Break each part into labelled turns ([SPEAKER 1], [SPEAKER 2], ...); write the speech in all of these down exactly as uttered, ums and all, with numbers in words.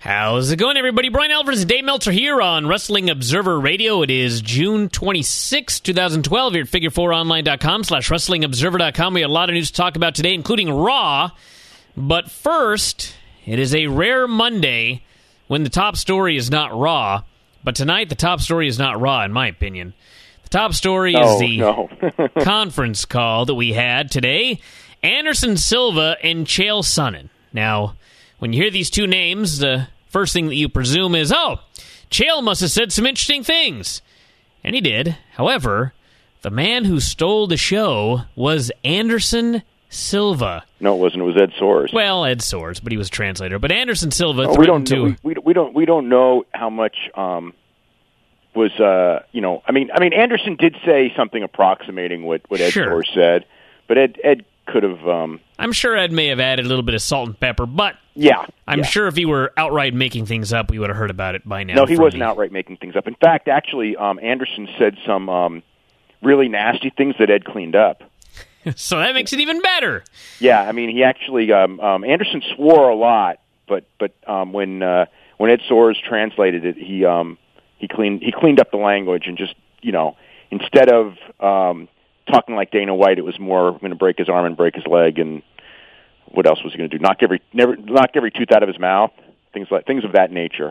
[SPEAKER 1] How's it going, everybody? Brian Alvarez and Dave Meltzer here on Wrestling Observer Radio. It is June twenty-sixth, twenty twelve here at figure four online dot com slash wrestling observer dot com. We have a lot of news to talk about today, including Raw. But first, it is a rare Monday when the top story is not Raw. But tonight, the top story is not Raw, in my opinion. The top story
[SPEAKER 2] no,
[SPEAKER 1] is the
[SPEAKER 2] no.
[SPEAKER 1] conference call that we had today. Anderson Silva and Chael Sonnen. Now, when you hear these two names, the first thing that you presume is, oh, Chael must have said some interesting things. And he did. However, the man who stole the show was Anderson Silva.
[SPEAKER 2] No, it wasn't. It was Ed Soares.
[SPEAKER 1] Well, Ed Soares, but he was a translator. But Anderson Silva
[SPEAKER 2] no, we don't. To... We, we, we don't. We don't know how much um, was. Uh, you know, I mean, I mean, Anderson did say something approximating what, what Ed
[SPEAKER 1] sure.
[SPEAKER 2] Soares said, but Ed Ed could have. Um...
[SPEAKER 1] I'm sure Ed may have added a little bit of salt and pepper, but
[SPEAKER 2] yeah,
[SPEAKER 1] I'm
[SPEAKER 2] yeah.
[SPEAKER 1] sure if he were outright making things up, we would have heard about it by now.
[SPEAKER 2] No, he wasn't
[SPEAKER 1] the...
[SPEAKER 2] outright making things up. In fact, actually, um, Anderson said some um, really nasty things that Ed cleaned up.
[SPEAKER 1] So that makes it even better.
[SPEAKER 2] Yeah, I mean, he actually um, um, Anderson swore a lot, but but um, when uh, when Ed Soares translated it, he um, he cleaned he cleaned up the language and just you know instead of um, talking like Dana White, it was more going to break his arm and break his leg, and what else was he going to do? Knock every never knock every tooth out of his mouth, things like things of that nature.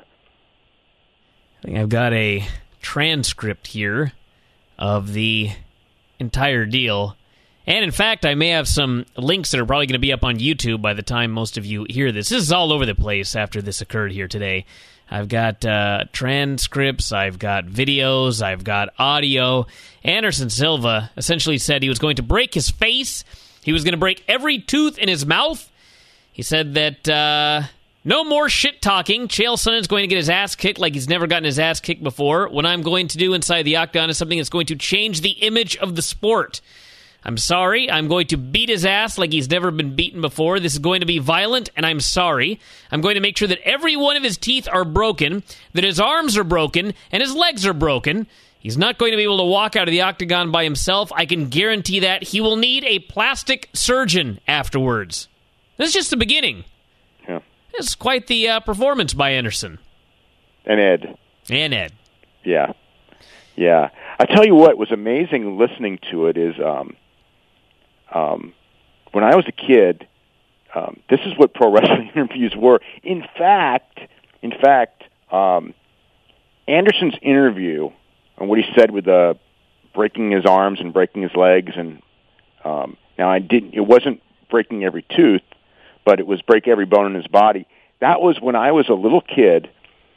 [SPEAKER 1] I think I've got a transcript here of the entire deal. And, in fact, I may have some links that are probably going to be up on YouTube by the time most of you hear this. This is all over the place after this occurred here today. I've got uh, transcripts, I've got videos, I've got audio. Anderson Silva essentially said he was going to break his face. He was going to break every tooth in his mouth. He said that uh, no more shit-talking. Chael Sonnen is going to get his ass kicked like he's never gotten his ass kicked before. What I'm going to do inside the octagon is something that's going to change the image of the sport. I'm sorry, I'm going to beat his ass like he's never been beaten before. This is going to be violent, and I'm sorry. I'm going to make sure that every one of his teeth are broken, that his arms are broken, and his legs are broken. He's not going to be able to walk out of the octagon by himself. I can guarantee that. He will need a plastic surgeon afterwards. This is just the beginning.
[SPEAKER 2] Yeah.
[SPEAKER 1] This is quite the uh, performance by Anderson.
[SPEAKER 2] And Ed.
[SPEAKER 1] And Ed.
[SPEAKER 2] Yeah. Yeah. I tell you what was amazing listening to it is... Um, Um, when I was a kid, um, this is what pro wrestling interviews were. In fact, in fact, um, Anderson's interview and what he said with uh, breaking his arms and breaking his legs, and um, now I didn't. It wasn't breaking every tooth, but it was break every bone in his body. That was when I was a little kid.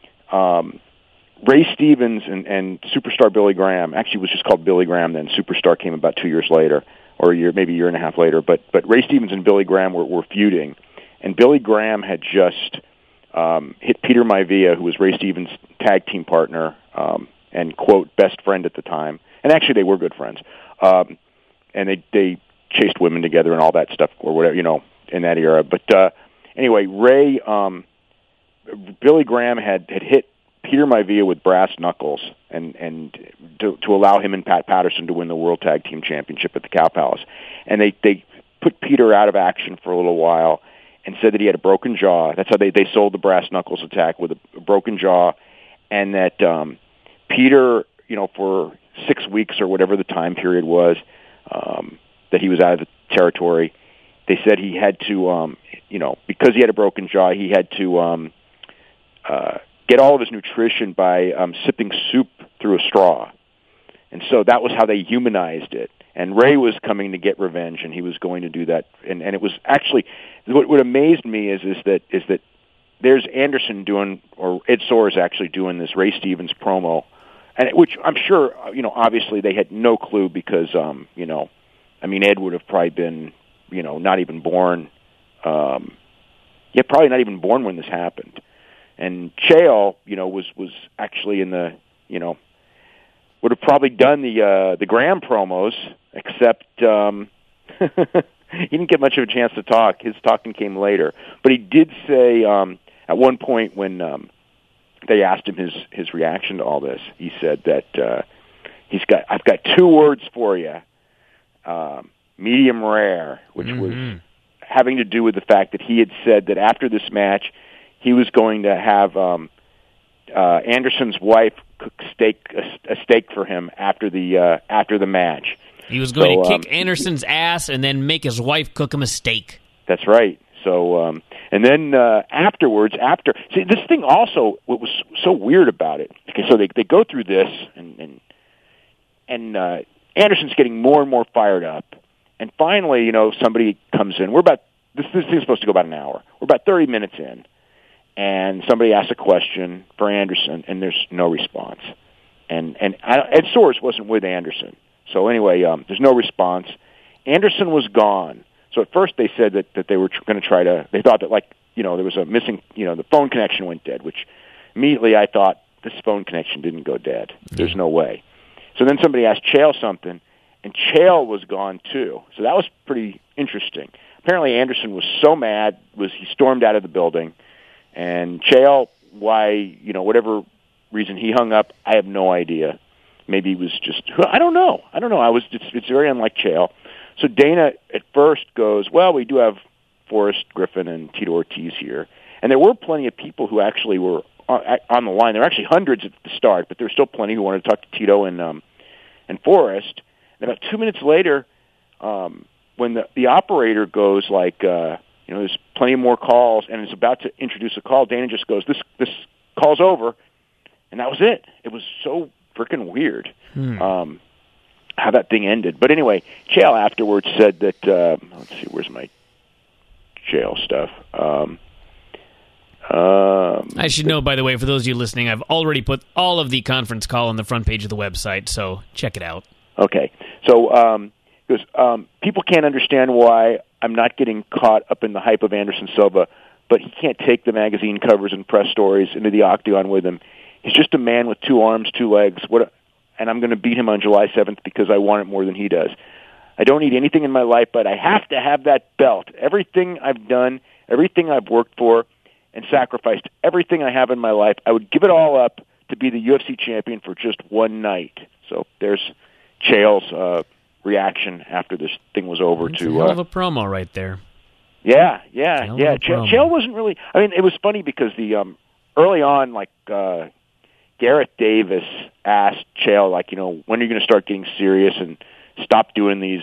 [SPEAKER 2] Um, Ray Stevens and, and Superstar Billy Graham, actually it was just called Billy Graham then. Superstar came about two years later. Or a year, maybe a year and a half later, but but Ray Stevens and Billy Graham were, were feuding, and Billy Graham had just um, hit Peter Maivia, who was Ray Stevens' tag team partner um, and quote best friend at the time, and actually they were good friends, um, and they they chased women together and all that stuff or whatever you know in that era. But uh, anyway, Ray um, Billy Graham had had hit Peter Maivia with brass knuckles and and to, to allow him and Pat Patterson to win the World Tag Team Championship at the Cow Palace. And they, they put Peter out of action for a little while and said that he had a broken jaw. That's how they, they sold the brass knuckles attack, with a, a broken jaw, and that um, Peter, you know, for six weeks or whatever the time period was um, that he was out of the territory, they said he had to, um, you know, because he had a broken jaw, he had to... Um, uh, get all of his nutrition by um, sipping soup through a straw. And so that was how they humanized it. And Ray was coming to get revenge, and he was going to do that. And, and it was actually, what, what amazed me is, is that is that there's Anderson doing, or Ed Soares actually doing this Ray Stevens promo, and it, which I'm sure, you know, obviously they had no clue because, um, you know, I mean, Ed would have probably been, you know, not even born, um, yeah, probably not even born when this happened. And Chael, you know, was, was actually in the, you know, would have probably done the uh, the Graham promos, except um, he didn't get much of a chance to talk. His talking came later. But he did say um, at one point when um, they asked him his, his reaction to all this, he said that uh, he's got, I've got two words for you, um, medium rare, which mm-hmm. was having to do with the fact that he had said that after this match, he was going to have um, uh, Anderson's wife cook steak a, a steak for him after the uh, after the match.
[SPEAKER 1] He was going
[SPEAKER 2] so,
[SPEAKER 1] to kick
[SPEAKER 2] um,
[SPEAKER 1] Anderson's ass and then make his wife cook him a steak.
[SPEAKER 2] That's right. So, um, and then uh, afterwards, after see this thing also, what was so weird about it? Okay, so they they go through this, and and and uh, Anderson's getting more and more fired up, and finally, you know, somebody comes in. We're about this this thing's supposed to go about an hour. We're about thirty minutes in, and somebody asks a question for Anderson, and there's no response. And and Ed Soares wasn't with Anderson, so anyway, um, there's no response. Anderson was gone. So at first they said that, that they were tr- going to try to, they thought that like, you know, there was a missing, you know, the phone connection went dead, which immediately I thought this phone connection didn't go dead. There's no way. So then somebody asked Chael something, and Chael was gone too. So that was pretty interesting. Apparently Anderson was so mad, was he stormed out of the building, and Chael, why, you know, whatever reason he hung up, I have no idea. Maybe he was just, I don't know. I don't know. I was, it's, it's very unlike Chael. So Dana at first goes, well, we do have Forrest Griffin and Tito Ortiz here. And there were plenty of people who actually were on the line. There were actually hundreds at the start, but there were still plenty who wanted to talk to Tito and um, and Forrest. And about two minutes later, um, when the, the operator goes like, uh, you know, there's plenty more calls, and is about to introduce a call, Dana just goes, this this call's over. And that was it. It was so freaking weird. Hmm. Um how that thing ended. But anyway, Chael afterwards said that, uh, let's see, where's my Chael stuff? Um, um,
[SPEAKER 1] I should know, by the way, for those of you listening, I've already put all of the conference call on the front page of the website, so check it out.
[SPEAKER 2] Okay. So, um, because, um, people can't understand why I'm not getting caught up in the hype of Anderson Silva, but he can't take the magazine covers and press stories into the octagon with him. He's just a man with two arms, two legs. What a, and I'm going to beat him on July seventh because I want it more than he does. I don't need anything in my life, but I have to have that belt. Everything I've done, everything I've worked for and sacrificed, everything I have in my life, I would give it all up to be the U F C champion for just one night. So there's Chael's uh, reaction after this thing was over.
[SPEAKER 1] That's
[SPEAKER 2] to
[SPEAKER 1] a hell
[SPEAKER 2] uh,
[SPEAKER 1] of a promo right there.
[SPEAKER 2] Yeah, yeah,
[SPEAKER 1] hell
[SPEAKER 2] yeah. Chael, Chael wasn't really. I mean, it was funny because the um, early on, like. Uh, Gareth Davis asked Chael, like, you know, when are you going to start getting serious and stop doing these,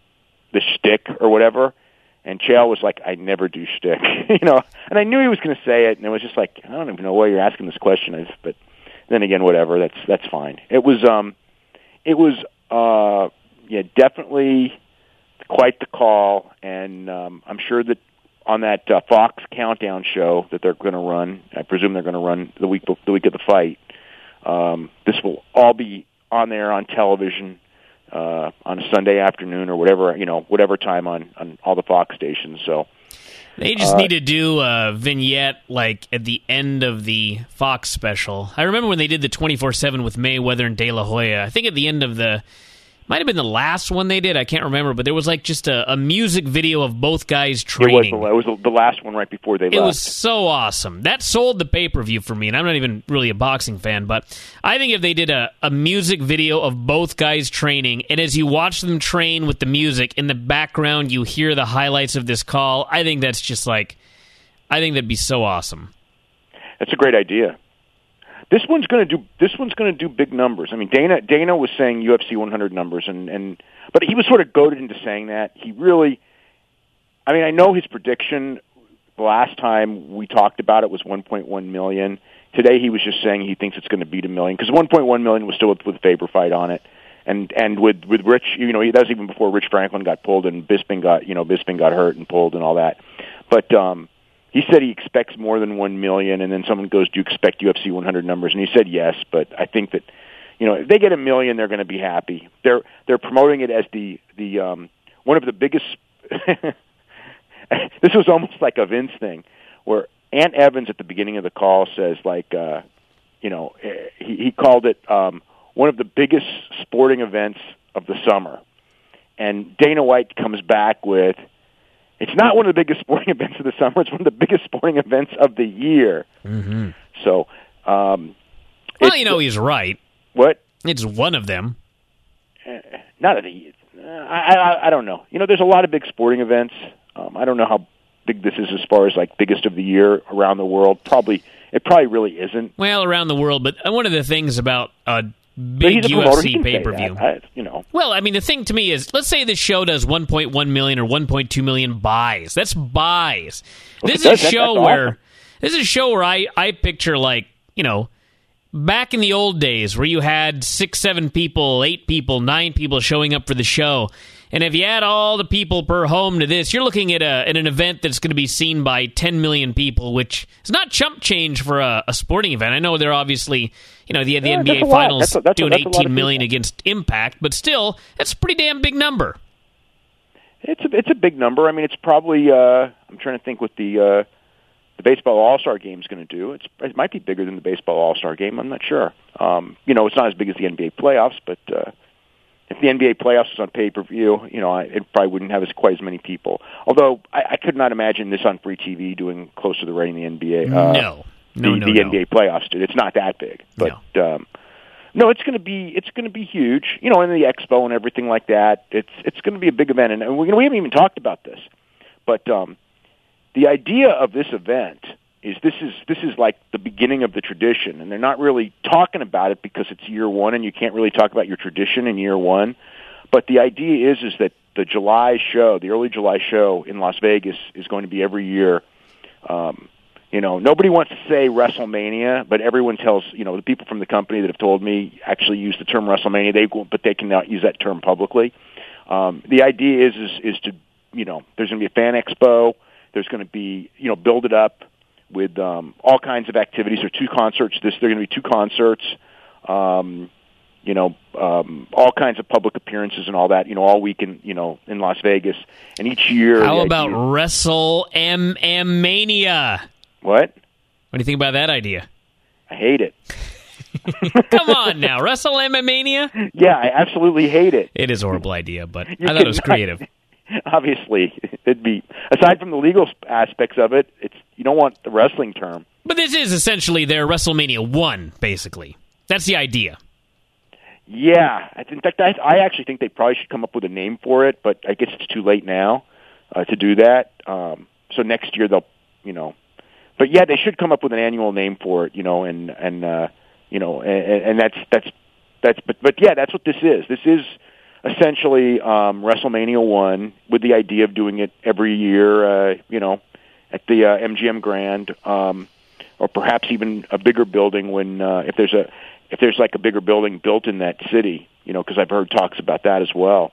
[SPEAKER 2] the shtick or whatever? And Chael was like, I never do shtick, you know. And I knew he was going to say it, and it was just like, I don't even know why you're asking this question. But then again, whatever, that's that's fine. It was, um, it was, uh, yeah, definitely quite the call, and um, I'm sure that on that uh, Fox Countdown show that they're going to run, I presume they're going to run the week the week of the fight. Um, this will all be on there on television uh, on a Sunday afternoon or whatever, you know, whatever time on, on all the Fox stations. So
[SPEAKER 1] they just
[SPEAKER 2] uh,
[SPEAKER 1] need to do a vignette like at the end of the Fox special. I remember when they did the twenty-four seven with Mayweather and De La Hoya. I think at the end of the might have been the last one they did. I can't remember, but there was like just a, a music video of both guys training.
[SPEAKER 2] It was, the, it was the last one right before they
[SPEAKER 1] it
[SPEAKER 2] left.
[SPEAKER 1] It was so awesome. That sold the pay-per-view for me, and I'm not even really a boxing fan, but I think if they did a, a music video of both guys training, and as you watch them train with the music, in the background you hear the highlights of this call, I think that's just like, I think that'd be so awesome.
[SPEAKER 2] That's a great idea. This one's going to do. This one's going to do big numbers. I mean, Dana Dana was saying U F C one hundred numbers, and, and but he was sort of goaded into saying that. He really, I mean, I know his prediction the last time we talked about it was one point one million. Today he was just saying he thinks it's going to beat a million because one point one million was still with, with Faber fight on it, and and with with Rich, you know, that was even before Rich Franklin got pulled and Bisping got, you know, Bisping got hurt and pulled and all that, but. um He said he expects more than one million, and then someone goes, "Do you expect U F C one hundred numbers?" And he said yes, but I think that, you know, if they get a million, they're going to be happy. They're they're promoting it as the the um, one of the biggest. This was almost like a Vince thing, where Ant Evans at the beginning of the call says, like, uh, you know, he, he called it um, one of the biggest sporting events of the summer, and Dana White comes back with. It's not one of the biggest sporting events of the summer. It's one of the biggest sporting events of the year.
[SPEAKER 1] Mm-hmm.
[SPEAKER 2] So, um,
[SPEAKER 1] well, you know, he's right.
[SPEAKER 2] What?
[SPEAKER 1] It's one of them.
[SPEAKER 2] Uh, not of the. Uh, I, I I don't know. You know, there's a lot of big sporting events. Um, I don't know how big this is as far as like biggest of the year around the world. Probably it probably really isn't.
[SPEAKER 1] Well, around the world, but one of the things about a
[SPEAKER 2] But
[SPEAKER 1] big
[SPEAKER 2] he's a
[SPEAKER 1] U F
[SPEAKER 2] promoter. He
[SPEAKER 1] C
[SPEAKER 2] can say
[SPEAKER 1] pay per view.
[SPEAKER 2] that. I- You know,
[SPEAKER 1] Well, I mean, the thing to me is, let's say this show does one point one million or one point two million buys. That's buys.
[SPEAKER 2] Well,
[SPEAKER 1] This is
[SPEAKER 2] it
[SPEAKER 1] a
[SPEAKER 2] does. That-
[SPEAKER 1] show
[SPEAKER 2] that's
[SPEAKER 1] where
[SPEAKER 2] awesome.
[SPEAKER 1] this is a show where I I picture like you know. Back in the old days where you had six, seven people, eight people, nine people showing up for the show, and if you add all the people per home to this, you're looking at, a, at an event that's going to be seen by ten million people, which is not chump change for a, a sporting event. I know they're obviously, you know, the, the
[SPEAKER 2] Yeah,
[SPEAKER 1] N B A
[SPEAKER 2] that's a lot.
[SPEAKER 1] Finals
[SPEAKER 2] That's a- that's a-
[SPEAKER 1] doing
[SPEAKER 2] that's a lot of
[SPEAKER 1] eighteen million
[SPEAKER 2] people.
[SPEAKER 1] against Impact, but still, that's a pretty damn big number.
[SPEAKER 2] it's a it's a big number. I mean, it's probably. Uh, I'm trying to think what the uh, the baseball All Star game is going to do. It's it might be bigger than the baseball All Star game. I'm not sure. Um, you know, it's not as big as the N B A playoffs, but uh, if the N B A playoffs was on pay per view, you know, I, it probably wouldn't have as quite as many people. Although I, I could not imagine this on free T V doing close to the rating the N B A. Uh,
[SPEAKER 1] No. No,
[SPEAKER 2] the,
[SPEAKER 1] no,
[SPEAKER 2] the
[SPEAKER 1] no.
[SPEAKER 2] N B A playoffs did. It's not that big, but no, um, no it's going to be it's going to be huge. You know, in the expo and everything like that. It's it's going to be a big event, and, and we we haven't even talked about this, but um, the idea of this event is this is this is like the beginning of the tradition, and they're not really talking about it because it's year one, and you can't really talk about your tradition in year one. But the idea is is that the July show, the early July show in Las Vegas, is going to be every year. Um, you know, nobody wants to say WrestleMania, but everyone tells, you know, the people from the company that have told me actually use the term WrestleMania, they but they cannot use that term publicly. Um, the idea is, is is to, you know, there's going to be a fan expo. There's going to be, you know, build it up with um, all kinds of activities. There are two concerts. This there are going to be two concerts. Um, you know, um, all kinds of public appearances and all that. You know, all week in you know in Las Vegas, and each year.
[SPEAKER 1] How
[SPEAKER 2] the
[SPEAKER 1] about
[SPEAKER 2] idea,
[SPEAKER 1] Wrestle M M Mania?
[SPEAKER 2] what?
[SPEAKER 1] What do you think about that idea?
[SPEAKER 2] I hate it.
[SPEAKER 1] Come on now, Wrestle M M Mania?
[SPEAKER 2] Yeah, I absolutely hate it.
[SPEAKER 1] It is a horrible idea, but
[SPEAKER 2] You
[SPEAKER 1] I thought it was
[SPEAKER 2] cannot-
[SPEAKER 1] creative.
[SPEAKER 2] Obviously, it'd be aside from the legal aspects of it. It's you don't want the wrestling term.
[SPEAKER 1] But this is essentially their WrestleMania one, basically. That's the idea.
[SPEAKER 2] Yeah, I- in fact, I, I actually think they probably should come up with a name for it, but I guess it's too late now uh, to do that. Um, so next year they'll, you know, but yeah, they should come up with an annual name for it, you know, and and uh, you know, and, and that's that's that's, but but yeah, that's what this is. This is essentially um, WrestleMania one with the idea of doing it every year, uh, you know, at the uh, M G M Grand, um, or perhaps even a bigger building when uh, if there's a if there's like a bigger building built in that city, you know, because I've heard talks about that as well.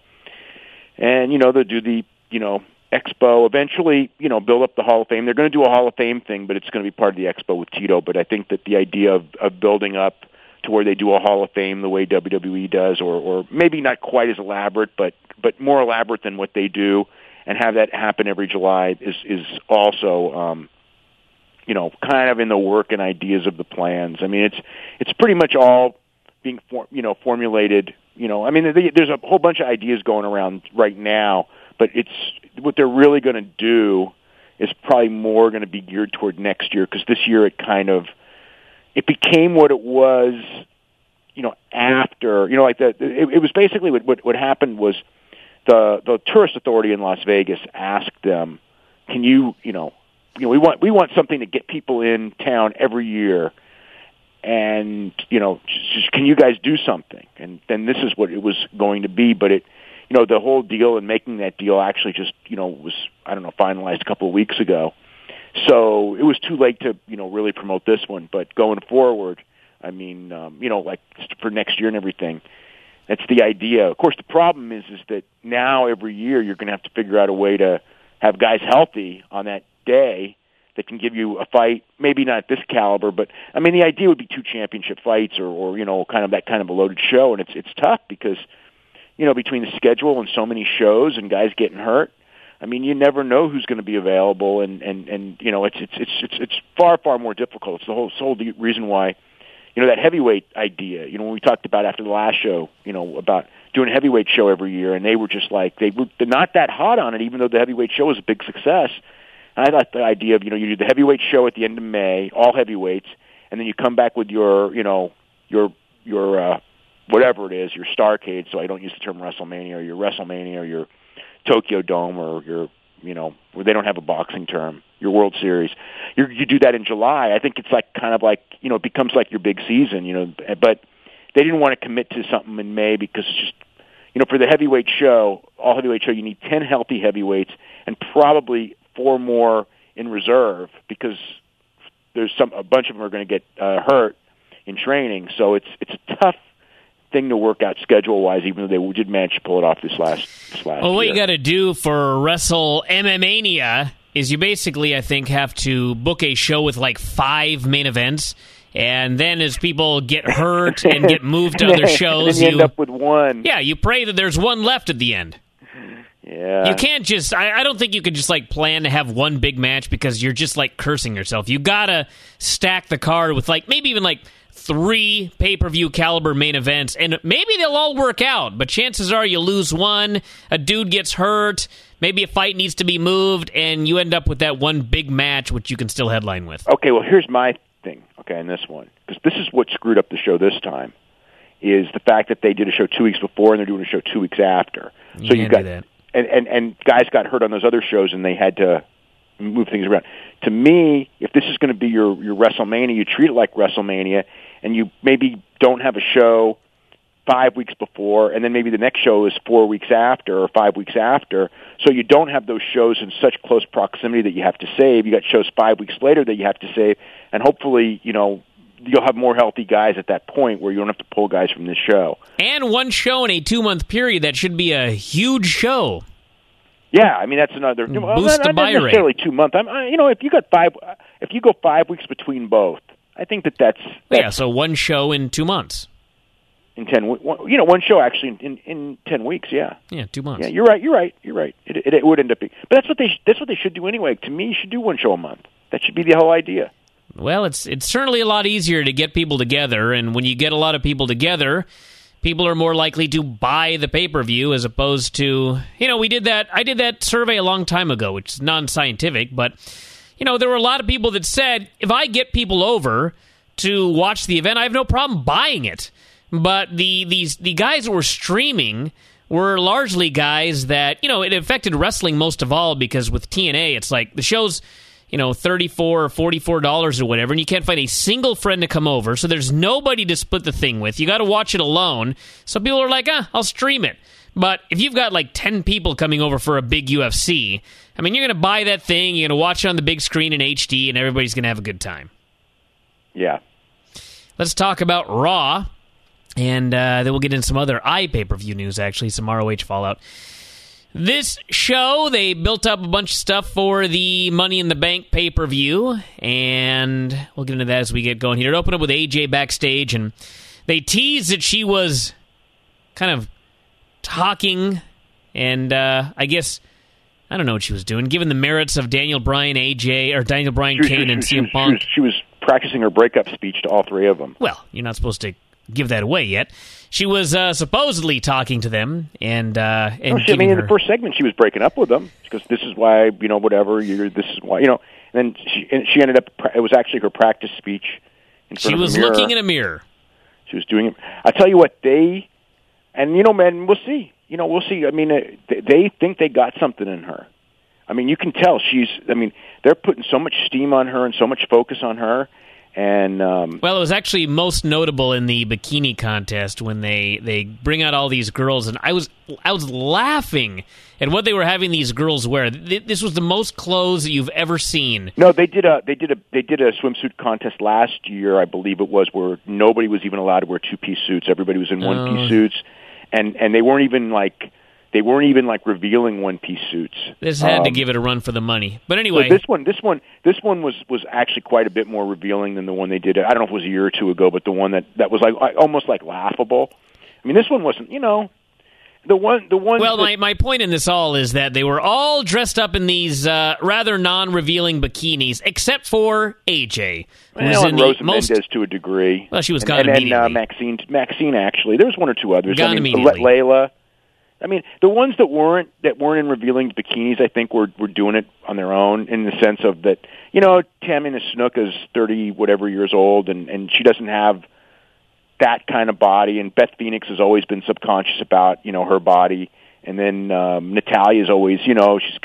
[SPEAKER 2] And you know, they'll do the you know expo eventually, you know, build up the Hall of Fame. They're going to do a Hall of Fame thing, but it's going to be part of the expo with Tito. But I think that the idea of, of building up to where they do a Hall of Fame the way W W E does, or, or maybe not quite as elaborate, but but more elaborate than what they do, and have that happen every July is is also um, you know kind of in the work and ideas of the plans. I mean, it's it's pretty much all being for, you know formulated. You know, I mean, they, there's a whole bunch of ideas going around right now, but it's what they're really going to do is probably more going to be geared toward next year, because this year it kind of it became what it was, you know, after, you know, like the, it, it was basically what, what, what happened was the, the tourist authority in Las Vegas asked them, can you, you know, you know, we want, we want something to get people in town every year. And, you know, just, can you guys do something? And then this is what it was going to be. But it, you know, the whole deal and making that deal actually just, you know, was, I don't know, finalized a couple of weeks ago. So it was too late to, you know, really promote this one. But going forward, I mean, um, you know, like for next year and everything, that's the idea. Of course, the problem is, is that now every year you're going to have to figure out a way to have guys healthy on that day that can give you a fight, maybe not this caliber, but I mean, the idea would be two championship fights, or, or you know, kind of that kind of a loaded show. And it's it's tough because, you know, between the schedule and so many shows and guys getting hurt, I mean, you never know who's going to be available, and, and, and you know, it's it's it's it's it's far far more difficult. It's the whole whole reason why, you know, that heavyweight idea. You know, when we talked about after the last show, you know, about doing a heavyweight show every year, and they were just like they were they're not that hot on it, even though the heavyweight show was a big success. I thought the idea of, you know, you do the heavyweight show at the end of May, all heavyweights, and then you come back with your, you know, your your uh, whatever it is, your Starrcade. So I don't use the term WrestleMania, or your WrestleMania, or your Tokyo Dome, or your you know, where they don't have a boxing term, your World Series. You you do that in July. I think it's like kind of like, you know, it becomes like your big season, you know, but they didn't want to commit to something in May because it's just, you know, for the heavyweight show, all heavyweight show, you need ten healthy heavyweights and probably four more in reserve because there's some a bunch of them are going to get uh, hurt in training. So it's it's a tough thing to work out schedule-wise, even though they did manage to pull it off this last this last
[SPEAKER 1] Well, what
[SPEAKER 2] year.
[SPEAKER 1] you got to do for Wrestle MMA is you basically, I think, have to book a show with like five main events, and then as people get hurt and get moved to other shows,
[SPEAKER 2] and then you,
[SPEAKER 1] you
[SPEAKER 2] end up with one.
[SPEAKER 1] Yeah, you pray that there's one left at the end.
[SPEAKER 2] Yeah.
[SPEAKER 1] You can't just, I, I don't think you could just like plan to have one big match because you're just like cursing yourself. You gotta stack the card with like, maybe even like three pay-per-view caliber main events, and maybe they'll all work out, but chances are you lose one, a dude gets hurt, maybe a fight needs to be moved, and you end up with that one big match which you can still headline with.
[SPEAKER 2] Okay, well, here's my thing, okay, in this one, because this is what screwed up the show this time, is the fact that they did a show two weeks before and they're doing a show two weeks after.
[SPEAKER 1] You
[SPEAKER 2] so you got
[SPEAKER 1] that.
[SPEAKER 2] And, and and guys got hurt on those other shows, and they had to move things around. To me, if this is going to be your, your WrestleMania, you treat it like WrestleMania, and you maybe don't have a show five weeks before, and then maybe the next show is four weeks after or five weeks after, so you don't have those shows in such close proximity that you have to save. You got shows five weeks later that you have to save, and hopefully, you know, you'll have more healthy guys at that point where you don't have to pull guys from this show.
[SPEAKER 1] And one show in a two-month period, that should be a huge show.
[SPEAKER 2] Yeah, I mean that's another well,
[SPEAKER 1] boost
[SPEAKER 2] not,
[SPEAKER 1] the buy
[SPEAKER 2] not necessarily
[SPEAKER 1] rate.
[SPEAKER 2] two months. I'm, I, you know, if you got five, if you go five weeks between both, I think that that's, that's
[SPEAKER 1] yeah. So one show in two months.
[SPEAKER 2] In ten, one, you know, one show actually in, in ten weeks. Yeah,
[SPEAKER 1] yeah, two months.
[SPEAKER 2] Yeah, you're right. You're right. You're right. It, it, it would end up being, but that's what they that's what they should do anyway. To me, you should do one show a month. That should be the whole idea.
[SPEAKER 1] Well, it's it's certainly a lot easier to get people together, and when you get a lot of people together, people are more likely to buy the pay-per-view as opposed to, you know, we did that, I did that survey a long time ago, which is non-scientific, but, you know, there were a lot of people that said, if I get people over to watch the event, I have no problem buying it. But the these the guys that were streaming were largely guys that, you know, it affected wrestling most of all because with T N A, it's like the show's, you know, thirty-four dollars or forty-four dollars or whatever, and you can't find a single friend to come over, so there's nobody to split the thing with. You got to watch it alone. So people are like, ah, I'll stream it. But if you've got like ten people coming over for a big U F C, I mean, you're going to buy that thing, you're going to watch it on the big screen in H D, and everybody's going to have a good time.
[SPEAKER 2] Yeah.
[SPEAKER 1] Let's talk about Raw, and uh, then we'll get into some other iPay-per-view news, actually, some R O H fallout. This show, they built up a bunch of stuff for the Money in the Bank pay-per-view, and we'll get into that as we get going here. It opened up with A J backstage, and they teased that she was kind of talking, and uh, I guess, I don't know what she was doing, given the merits of Daniel Bryan, A J, or Daniel Bryan,
[SPEAKER 2] She,
[SPEAKER 1] Kane,
[SPEAKER 2] she,
[SPEAKER 1] and
[SPEAKER 2] she,
[SPEAKER 1] C M
[SPEAKER 2] she,
[SPEAKER 1] Punk.
[SPEAKER 2] was, she was practicing her breakup speech to all three of them.
[SPEAKER 1] Well, you're not supposed to give that away yet. She was uh, supposedly talking to them, and uh, and
[SPEAKER 2] No, she, I mean,
[SPEAKER 1] her...
[SPEAKER 2] in the first segment, she was breaking up with them because this is why, you know, whatever. You're, this is why, you know. And then she, and she ended up. It was actually her practice speech. In front
[SPEAKER 1] She
[SPEAKER 2] of
[SPEAKER 1] was
[SPEAKER 2] the mirror.
[SPEAKER 1] looking in a mirror.
[SPEAKER 2] She was doing it. I tell you what, they, and you know, man, we'll see. You know, we'll see. I mean, uh, they, they think they got something in her. I mean, you can tell she's. I mean, they're putting so much steam on her and so much focus on her. And um,
[SPEAKER 1] well, it was actually most notable in the bikini contest when they, they bring out all these girls, and I was I was laughing at what they were having these girls wear. This was the most clothes that you've ever seen.
[SPEAKER 2] No, they did a they did a they did a swimsuit contest last year, I believe it was, where nobody was even allowed to wear two piece suits. Everybody was in one
[SPEAKER 1] Oh.
[SPEAKER 2] piece suits, and and they weren't even like. They weren't even like revealing one-piece suits.
[SPEAKER 1] This had
[SPEAKER 2] um,
[SPEAKER 1] to give it a run for the money. But anyway,
[SPEAKER 2] so this one, this one, this one was was actually quite a bit more revealing than the one they did. I don't know if it was a year or two ago, but the one that, that was like almost like laughable. I mean, this one wasn't. You know, the one, the one.
[SPEAKER 1] well,
[SPEAKER 2] that,
[SPEAKER 1] my my point in this all is that they were all dressed up in these uh, rather non-revealing bikinis, except for A J, who was
[SPEAKER 2] well,
[SPEAKER 1] in
[SPEAKER 2] and
[SPEAKER 1] the
[SPEAKER 2] Rosa
[SPEAKER 1] most.
[SPEAKER 2] Mendez to a degree.
[SPEAKER 1] Well, she was
[SPEAKER 2] and,
[SPEAKER 1] gone
[SPEAKER 2] and, and uh,
[SPEAKER 1] immediately.
[SPEAKER 2] Maxine, Maxine actually. There was one or two others.
[SPEAKER 1] Gone
[SPEAKER 2] I mean,
[SPEAKER 1] immediately.
[SPEAKER 2] Le- Layla. I mean, the ones that weren't that weren't in revealing bikinis, I think, were were doing it on their own in the sense of that. You know, Tamina Snuka is thirty whatever years old, and and she doesn't have that kind of body. And Beth Phoenix has always been subconscious about you know her body, and then um, Natalia's always you know she's got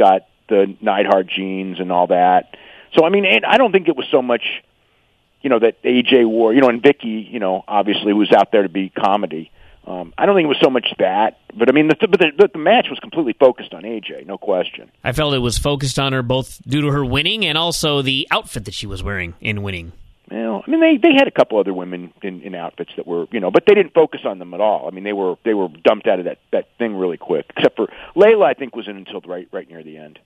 [SPEAKER 2] the Neidhart genes and all that. So, I mean, and I don't think it was so much, you know, that A J wore, you know, and Vicky, you know, obviously was out there to be comedy. Um, I don't think it was so much that, but I mean, the, but the, the match was completely focused on A J, no question.
[SPEAKER 1] I felt it was focused on her both due to her winning and also the outfit that she was wearing in winning.
[SPEAKER 2] Well, I mean, they they had a couple other women in, in outfits that were, you know, but they didn't focus on them at all. I mean, they were they were dumped out of that, that thing really quick. Except for Layla, I think was in until right right near the end.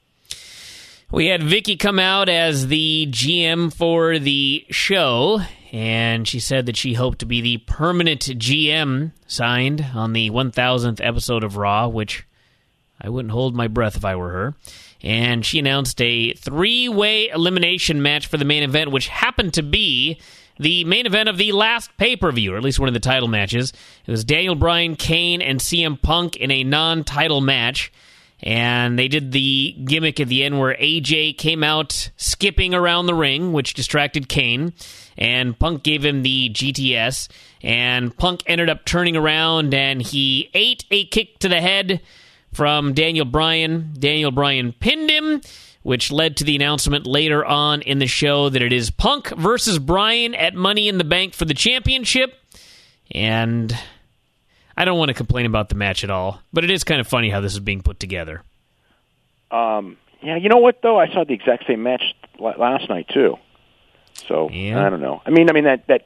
[SPEAKER 1] We had Vicky come out as the G M for the show, and she said that she hoped to be the permanent G M signed on the one thousandth episode of Raw, which I wouldn't hold my breath if I were her. And she announced a three-way elimination match for the main event, which happened to be the main event of the last pay-per-view, or at least one of the title matches. It was Daniel Bryan, Kane, and C M Punk in a non-title match. And they did the gimmick at the end where A J came out skipping around the ring, which distracted Kane, and Punk gave him the G T S, and Punk ended up turning around, and he ate a kick to the head from Daniel Bryan. Daniel Bryan pinned him, which led to the announcement later on in the show that it is Punk versus Bryan at Money in the Bank for the championship. And I don't want to complain about the match at all, but it is kind of funny how this is being put together.
[SPEAKER 2] Um, yeah, you know what, though? I saw the exact same match last night, too. So, yeah. I don't know. I mean, I mean that... that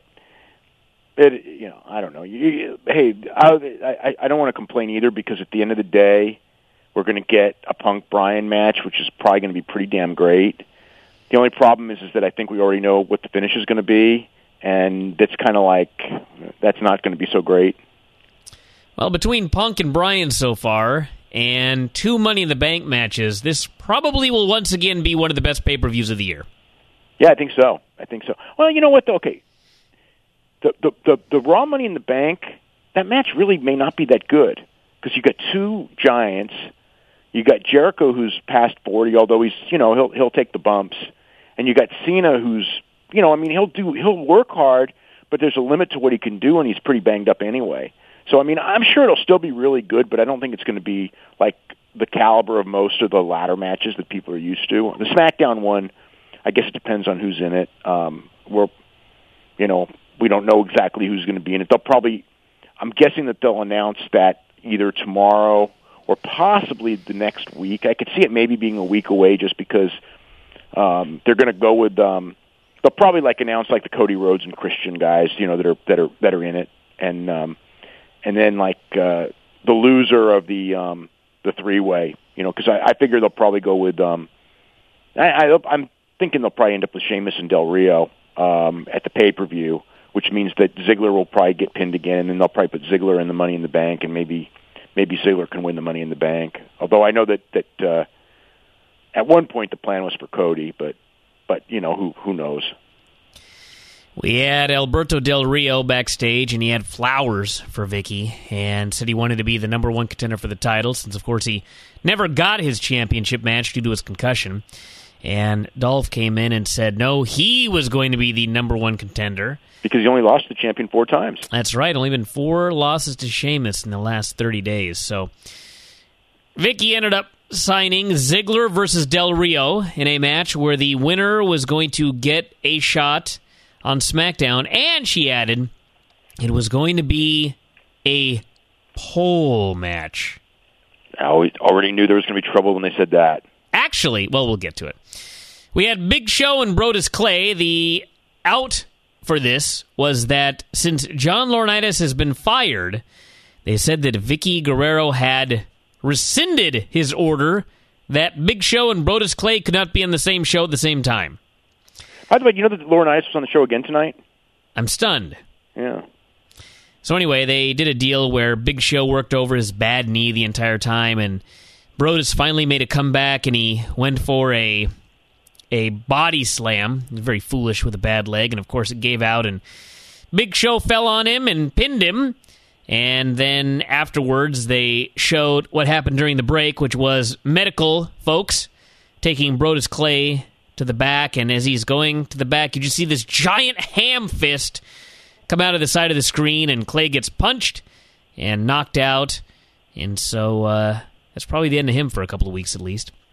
[SPEAKER 2] It, you know, I don't know. You, you, hey, I, I, I don't want to complain either because at the end of the day, we're going to get a Punk Bryan match, which is probably going to be pretty damn great. The only problem is, is that I think we already know what the finish is going to be, and that's kind of like that's not going to be so great.
[SPEAKER 1] Well, between Punk and Bryan so far, and two Money in the Bank matches, this probably will once again be one of the best pay-per-views of the year.
[SPEAKER 2] Yeah, I think so. I think so. Well, you know what, though? Okay. The, the the the Raw Money in the Bank, that match really may not be that good because you got two giants. You got Jericho who's past forty, although he's you know he'll he'll take the bumps, and you got Cena who's you know I mean he'll do he'll work hard, but there's a limit to what he can do, and he's pretty banged up anyway. So I mean I'm sure it'll still be really good, but I don't think it's going to be like the caliber of most of the latter matches that people are used to. The SmackDown one, I guess it depends on who's in it. Um, we're you know. We don't know exactly who's going to be in it. They'll probably, I'm guessing that they'll announce that either tomorrow or possibly the next week. I could see it maybe being a week away just because um, they're going to go with, um, they'll probably like announce like the Cody Rhodes and Christian guys, you know, that are, that are, that are in it. And, um, and then like uh, the loser of the, um, the three-way, you know, because I, I figure they'll probably go with, um, I, I, I'm thinking they'll probably end up with Sheamus and Del Rio um, at the pay-per-view, which means that Ziggler will probably get pinned again, and then they'll probably put Ziggler in the Money in the Bank, and maybe maybe Ziggler can win the Money in the Bank. Although I know that that uh, at one point the plan was for Cody, but but you know who who knows.
[SPEAKER 1] We had Alberto Del Rio backstage, and he had flowers for Vicky, and said he wanted to be the number one contender for the title, since of course he never got his championship match due to his concussion. And Dolph came in and said no, he was going to be the number one contender.
[SPEAKER 2] Because he only lost the champion four times.
[SPEAKER 1] That's right. Only been four losses to Sheamus in the last thirty days. So Vicky ended up signing Ziggler versus Del Rio in a match where the winner was going to get a shot on SmackDown. And she added it was going to be a pole match.
[SPEAKER 2] I already knew there was going to be trouble when they said that.
[SPEAKER 1] Actually, well, we'll get to it. We had Big Show and Brodus Clay. The out for this was that since John Laurinaitis has been fired, they said that Vicky Guerrero had rescinded his order that Big Show and Brodus Clay could not be on the same show at the same time.
[SPEAKER 2] By the way, you know that Laurinaitis was on the show again tonight?
[SPEAKER 1] I'm stunned.
[SPEAKER 2] Yeah.
[SPEAKER 1] So anyway, they did a deal where Big Show worked over his bad knee the entire time, and Brodus finally made a comeback, and he went for a a body slam. He was very foolish with a bad leg, and of course it gave out, and Big Show fell on him and pinned him. And then afterwards, they showed what happened during the break, which was medical folks taking Brodus Clay to the back, and as he's going to the back, you just see this giant ham fist come out of the side of the screen, and Clay gets punched and knocked out, and so uh, that's probably the end of him for a couple of weeks at least.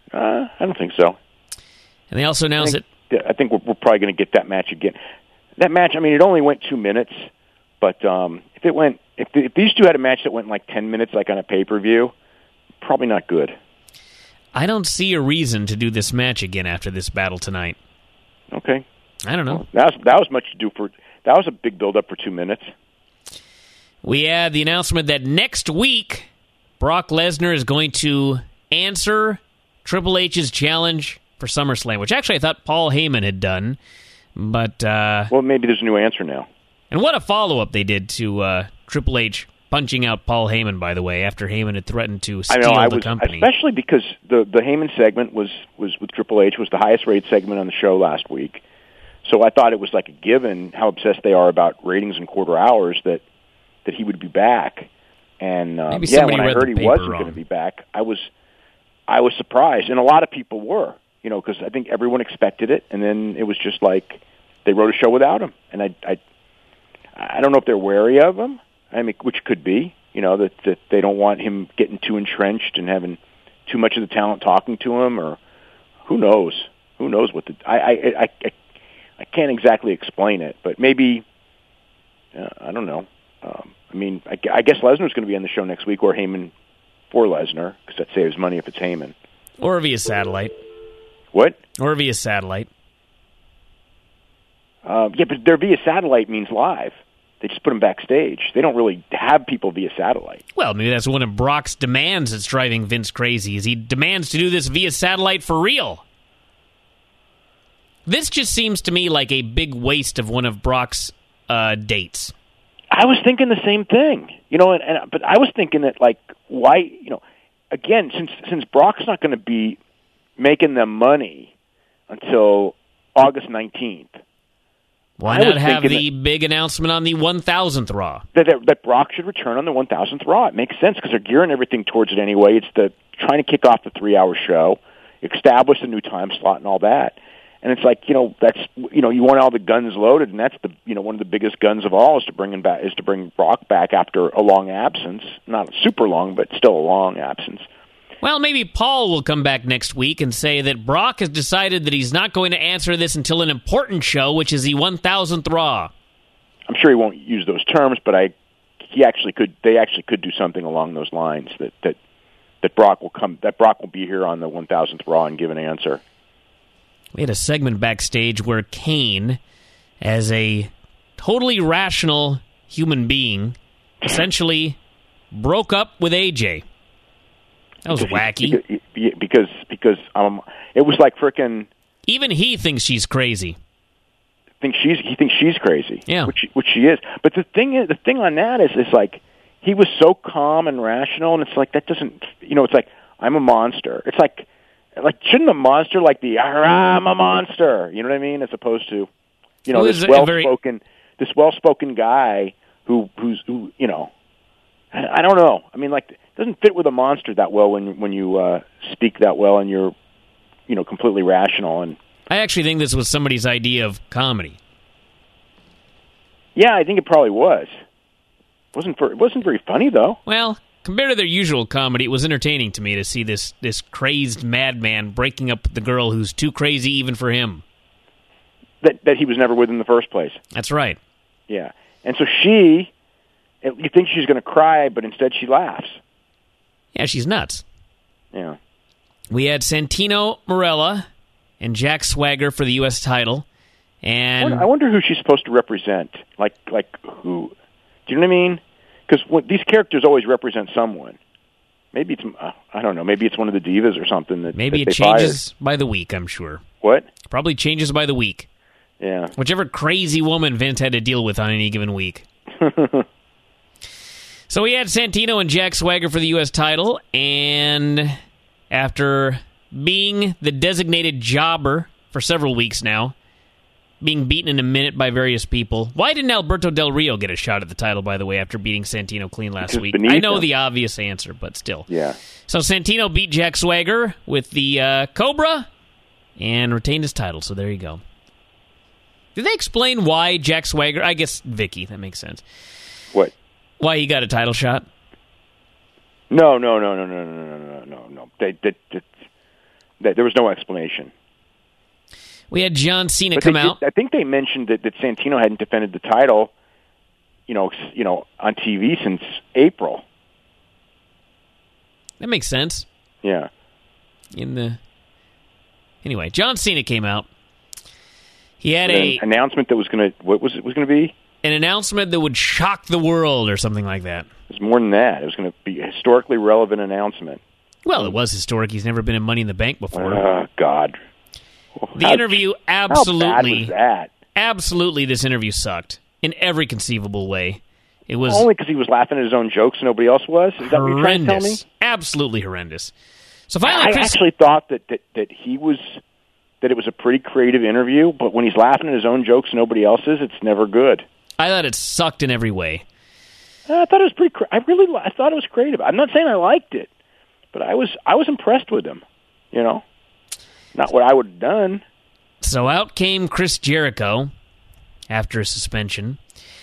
[SPEAKER 2] Uh, I don't think so.
[SPEAKER 1] And they also announced
[SPEAKER 2] I think, that... I think we're, we're probably going to get that match again. That match, I mean, it only went two minutes, but um, if it went, if, the, if these two had a match that went like ten minutes, like on a pay-per-view, probably not good.
[SPEAKER 1] I don't see a reason to do this match again after this battle tonight.
[SPEAKER 2] Okay.
[SPEAKER 1] I don't know.
[SPEAKER 2] Well, that was that was much to do for. That was a big build-up for two minutes.
[SPEAKER 1] We had the announcement that next week, Brock Lesnar is going to answer Triple H's challenge for SummerSlam, which actually I thought Paul Heyman had done. But uh,
[SPEAKER 2] well, maybe there's a new answer now.
[SPEAKER 1] And what a follow-up they did to uh, Triple H punching out Paul Heyman, by the way, after Heyman had threatened to steal
[SPEAKER 2] I know, I
[SPEAKER 1] the
[SPEAKER 2] was,
[SPEAKER 1] company.
[SPEAKER 2] Especially because the, the Heyman segment was, was with Triple H, was the highest-rated segment on the show last week. So I thought it was like a given how obsessed they are about ratings and quarter hours that, that he would be back. And um, yeah, when I heard he wasn't going to be back, I was I was surprised, and a lot of people were. You know, because I think everyone expected it, and then it was just like they wrote a show without him, and I, I, I don't know if they're wary of him. I mean, which could be, you know, that that they don't want him getting too entrenched and having too much of the talent talking to him, or who knows? Who knows what the I I I, I, I can't exactly explain it, but maybe uh, I don't know. Um, I mean, I, I guess Lesnar's going to be on the show next week, or Heyman for Lesnar, because that saves money if it's Heyman,
[SPEAKER 1] or via satellite.
[SPEAKER 2] What?
[SPEAKER 1] Or via satellite.
[SPEAKER 2] Uh, yeah, but their via satellite means live. They just put them backstage. They don't really have people via satellite.
[SPEAKER 1] Well, maybe that's one of Brock's demands that's driving Vince crazy, is he demands to do this via satellite for real. This just seems to me like a big waste of one of Brock's uh, dates.
[SPEAKER 2] I was thinking the same thing. You know, and, and but I was thinking that, like, why, you know, again, since since Brock's not going to be making them money until August nineteenth.
[SPEAKER 1] Why not have the that, big announcement on the one thousandth Raw?
[SPEAKER 2] That, that, that Brock should return on the one thousandth Raw. It makes sense because they're gearing everything towards it anyway. It's the trying to kick off the three-hour show, establish a new time slot and all that. And it's like, you know, that's, you know, you want all the guns loaded, and that's the, you know, one of the biggest guns of all is to bring him back, is to bring Brock back after a long absence. Not super long, but still a long absence.
[SPEAKER 1] Well, maybe Paul will come back next week and say that Brock has decided that he's not going to answer this until an important show, which is the one thousandth Raw.
[SPEAKER 2] I'm sure he won't use those terms, but I, he actually could. They actually could do something along those lines that that that Brock will come. That Brock will be here on the one thousandth Raw and give an answer.
[SPEAKER 1] We had a segment backstage where Kane, as a totally rational human being, essentially broke up with A J. That was
[SPEAKER 2] because
[SPEAKER 1] wacky.
[SPEAKER 2] He, because because um, it was like frickin'.
[SPEAKER 1] Even he thinks she's crazy.
[SPEAKER 2] Thinks she's he thinks she's crazy.
[SPEAKER 1] Yeah,
[SPEAKER 2] which which she is. But the thing is, the thing on that is, is like he was so calm and rational, and it's like that doesn't. You know, it's like I'm a monster. It's like like shouldn't a monster like be I'm a monster? You know what I mean? As opposed to, you know, this well spoken very... this well spoken guy who who's who you know. I, I don't know. I mean, like. Doesn't fit with a monster that well when when you uh, speak that well and you're, you know, completely rational. And
[SPEAKER 1] I actually think this was somebody's idea of comedy.
[SPEAKER 2] Yeah, I think it probably was. It wasn't for, it wasn't very funny though.
[SPEAKER 1] Well, compared to their usual comedy, it was entertaining to me to see this this crazed madman breaking up with the girl who's too crazy even for him.
[SPEAKER 2] That that he was never with in the first place.
[SPEAKER 1] That's right.
[SPEAKER 2] Yeah, and so she, you think she's going to cry, but instead she laughs.
[SPEAKER 1] Yeah, she's nuts.
[SPEAKER 2] Yeah.
[SPEAKER 1] We had Santino Marella and Jack Swagger for the U S title. And
[SPEAKER 2] I wonder who she's supposed to represent. Like, like who? Do you know what I mean? Because these characters always represent someone. Maybe it's, uh, I don't know, maybe it's one of the divas or something that
[SPEAKER 1] Maybe
[SPEAKER 2] that
[SPEAKER 1] it changes fired. by the week, I'm sure.
[SPEAKER 2] What?
[SPEAKER 1] Probably changes by the week.
[SPEAKER 2] Yeah.
[SPEAKER 1] Whichever crazy woman Vince had to deal with on any given week. So we had Santino and Jack Swagger for the U S title, and after being the designated jobber for several weeks now, being beaten in a minute by various people. Why didn't Alberto Del Rio get a shot at the title, by the way, after beating Santino clean last
[SPEAKER 2] because
[SPEAKER 1] week? I know
[SPEAKER 2] him.
[SPEAKER 1] the obvious answer, but still.
[SPEAKER 2] Yeah.
[SPEAKER 1] So Santino beat Jack Swagger with the uh, Cobra and retained his title, so there you go. Did they explain why Jack Swagger... I guess Vicky, that makes sense.
[SPEAKER 2] What?
[SPEAKER 1] Why he got a title shot?
[SPEAKER 2] No, no, no, no, no, no, no, no, no, no. They, they, they, That there was no explanation.
[SPEAKER 1] We had John Cena
[SPEAKER 2] but
[SPEAKER 1] come
[SPEAKER 2] did,
[SPEAKER 1] out.
[SPEAKER 2] I think they mentioned that, that Santino hadn't defended the title, you know, you know, on T V since April.
[SPEAKER 1] That makes sense.
[SPEAKER 2] Yeah.
[SPEAKER 1] In the anyway, John Cena came out. He had
[SPEAKER 2] An
[SPEAKER 1] a
[SPEAKER 2] announcement that was going to what was it was going to be?
[SPEAKER 1] An announcement that would shock the world or something like that.
[SPEAKER 2] It was more than that. It was going to be a historically relevant announcement.
[SPEAKER 1] Well, it was historic. He's never been in Money in the Bank before.
[SPEAKER 2] Oh, God.
[SPEAKER 1] The
[SPEAKER 2] how,
[SPEAKER 1] interview absolutely
[SPEAKER 2] how bad was that?
[SPEAKER 1] Absolutely this interview sucked in every conceivable way. It was
[SPEAKER 2] only because he was laughing at his own jokes and nobody else was. Is that what you're trying to tell me?
[SPEAKER 1] Absolutely horrendous. So finally,
[SPEAKER 2] I
[SPEAKER 1] Chris,
[SPEAKER 2] actually thought that, that that he was that it was a pretty creative interview, but when he's laughing at his own jokes and nobody else's, it's never good.
[SPEAKER 1] I thought it sucked in every way.
[SPEAKER 2] Uh, I thought it was pretty. Cre- I really, I thought it was creative. I'm not saying I liked it, but I was, I was impressed with him. You know, not what I would have done.
[SPEAKER 1] So out came Chris Jericho after a suspension,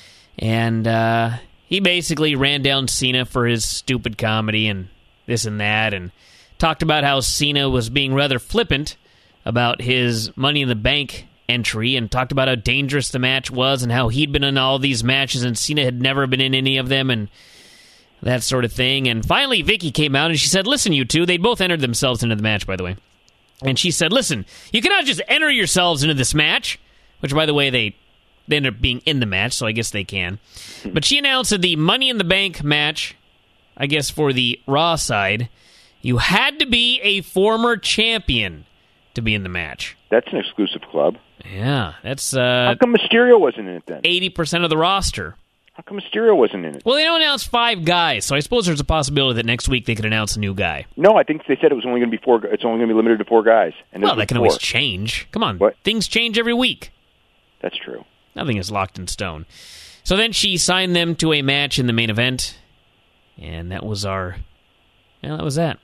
[SPEAKER 1] and uh, he basically ran down Cena for his stupid comedy and this and that, and talked about how Cena was being rather flippant about his Money in the Bank entry, and talked about how dangerous the match was and how he'd been in all these matches and Cena had never been in any of them and that sort of thing. And finally Vicky came out and she said, listen, you two, they both entered themselves into the match, by the way. And she said, listen, you cannot just enter yourselves into this match, which, by the way, they, they ended up being in the match, so I guess they can. But she announced that the Money in the Bank match, I guess for the Raw side, you had to be a former champion to be in the match.
[SPEAKER 2] That's an exclusive club.
[SPEAKER 1] Yeah, that's uh,
[SPEAKER 2] how come Mysterio wasn't in it then?
[SPEAKER 1] eighty percent of the roster.
[SPEAKER 2] How come Mysterio wasn't in it?
[SPEAKER 1] Well, they don't announce five guys, so I suppose there's a possibility that next week they could announce a new guy.
[SPEAKER 2] No, I think they said it was only going to be four. It's only going to be limited to four guys. And
[SPEAKER 1] well, that can
[SPEAKER 2] four.
[SPEAKER 1] always change. Come on,
[SPEAKER 2] what?
[SPEAKER 1] Things change every week.
[SPEAKER 2] That's true.
[SPEAKER 1] Nothing is locked in stone. So then she signed them to a match in the main event, and that was our. Well, that was that.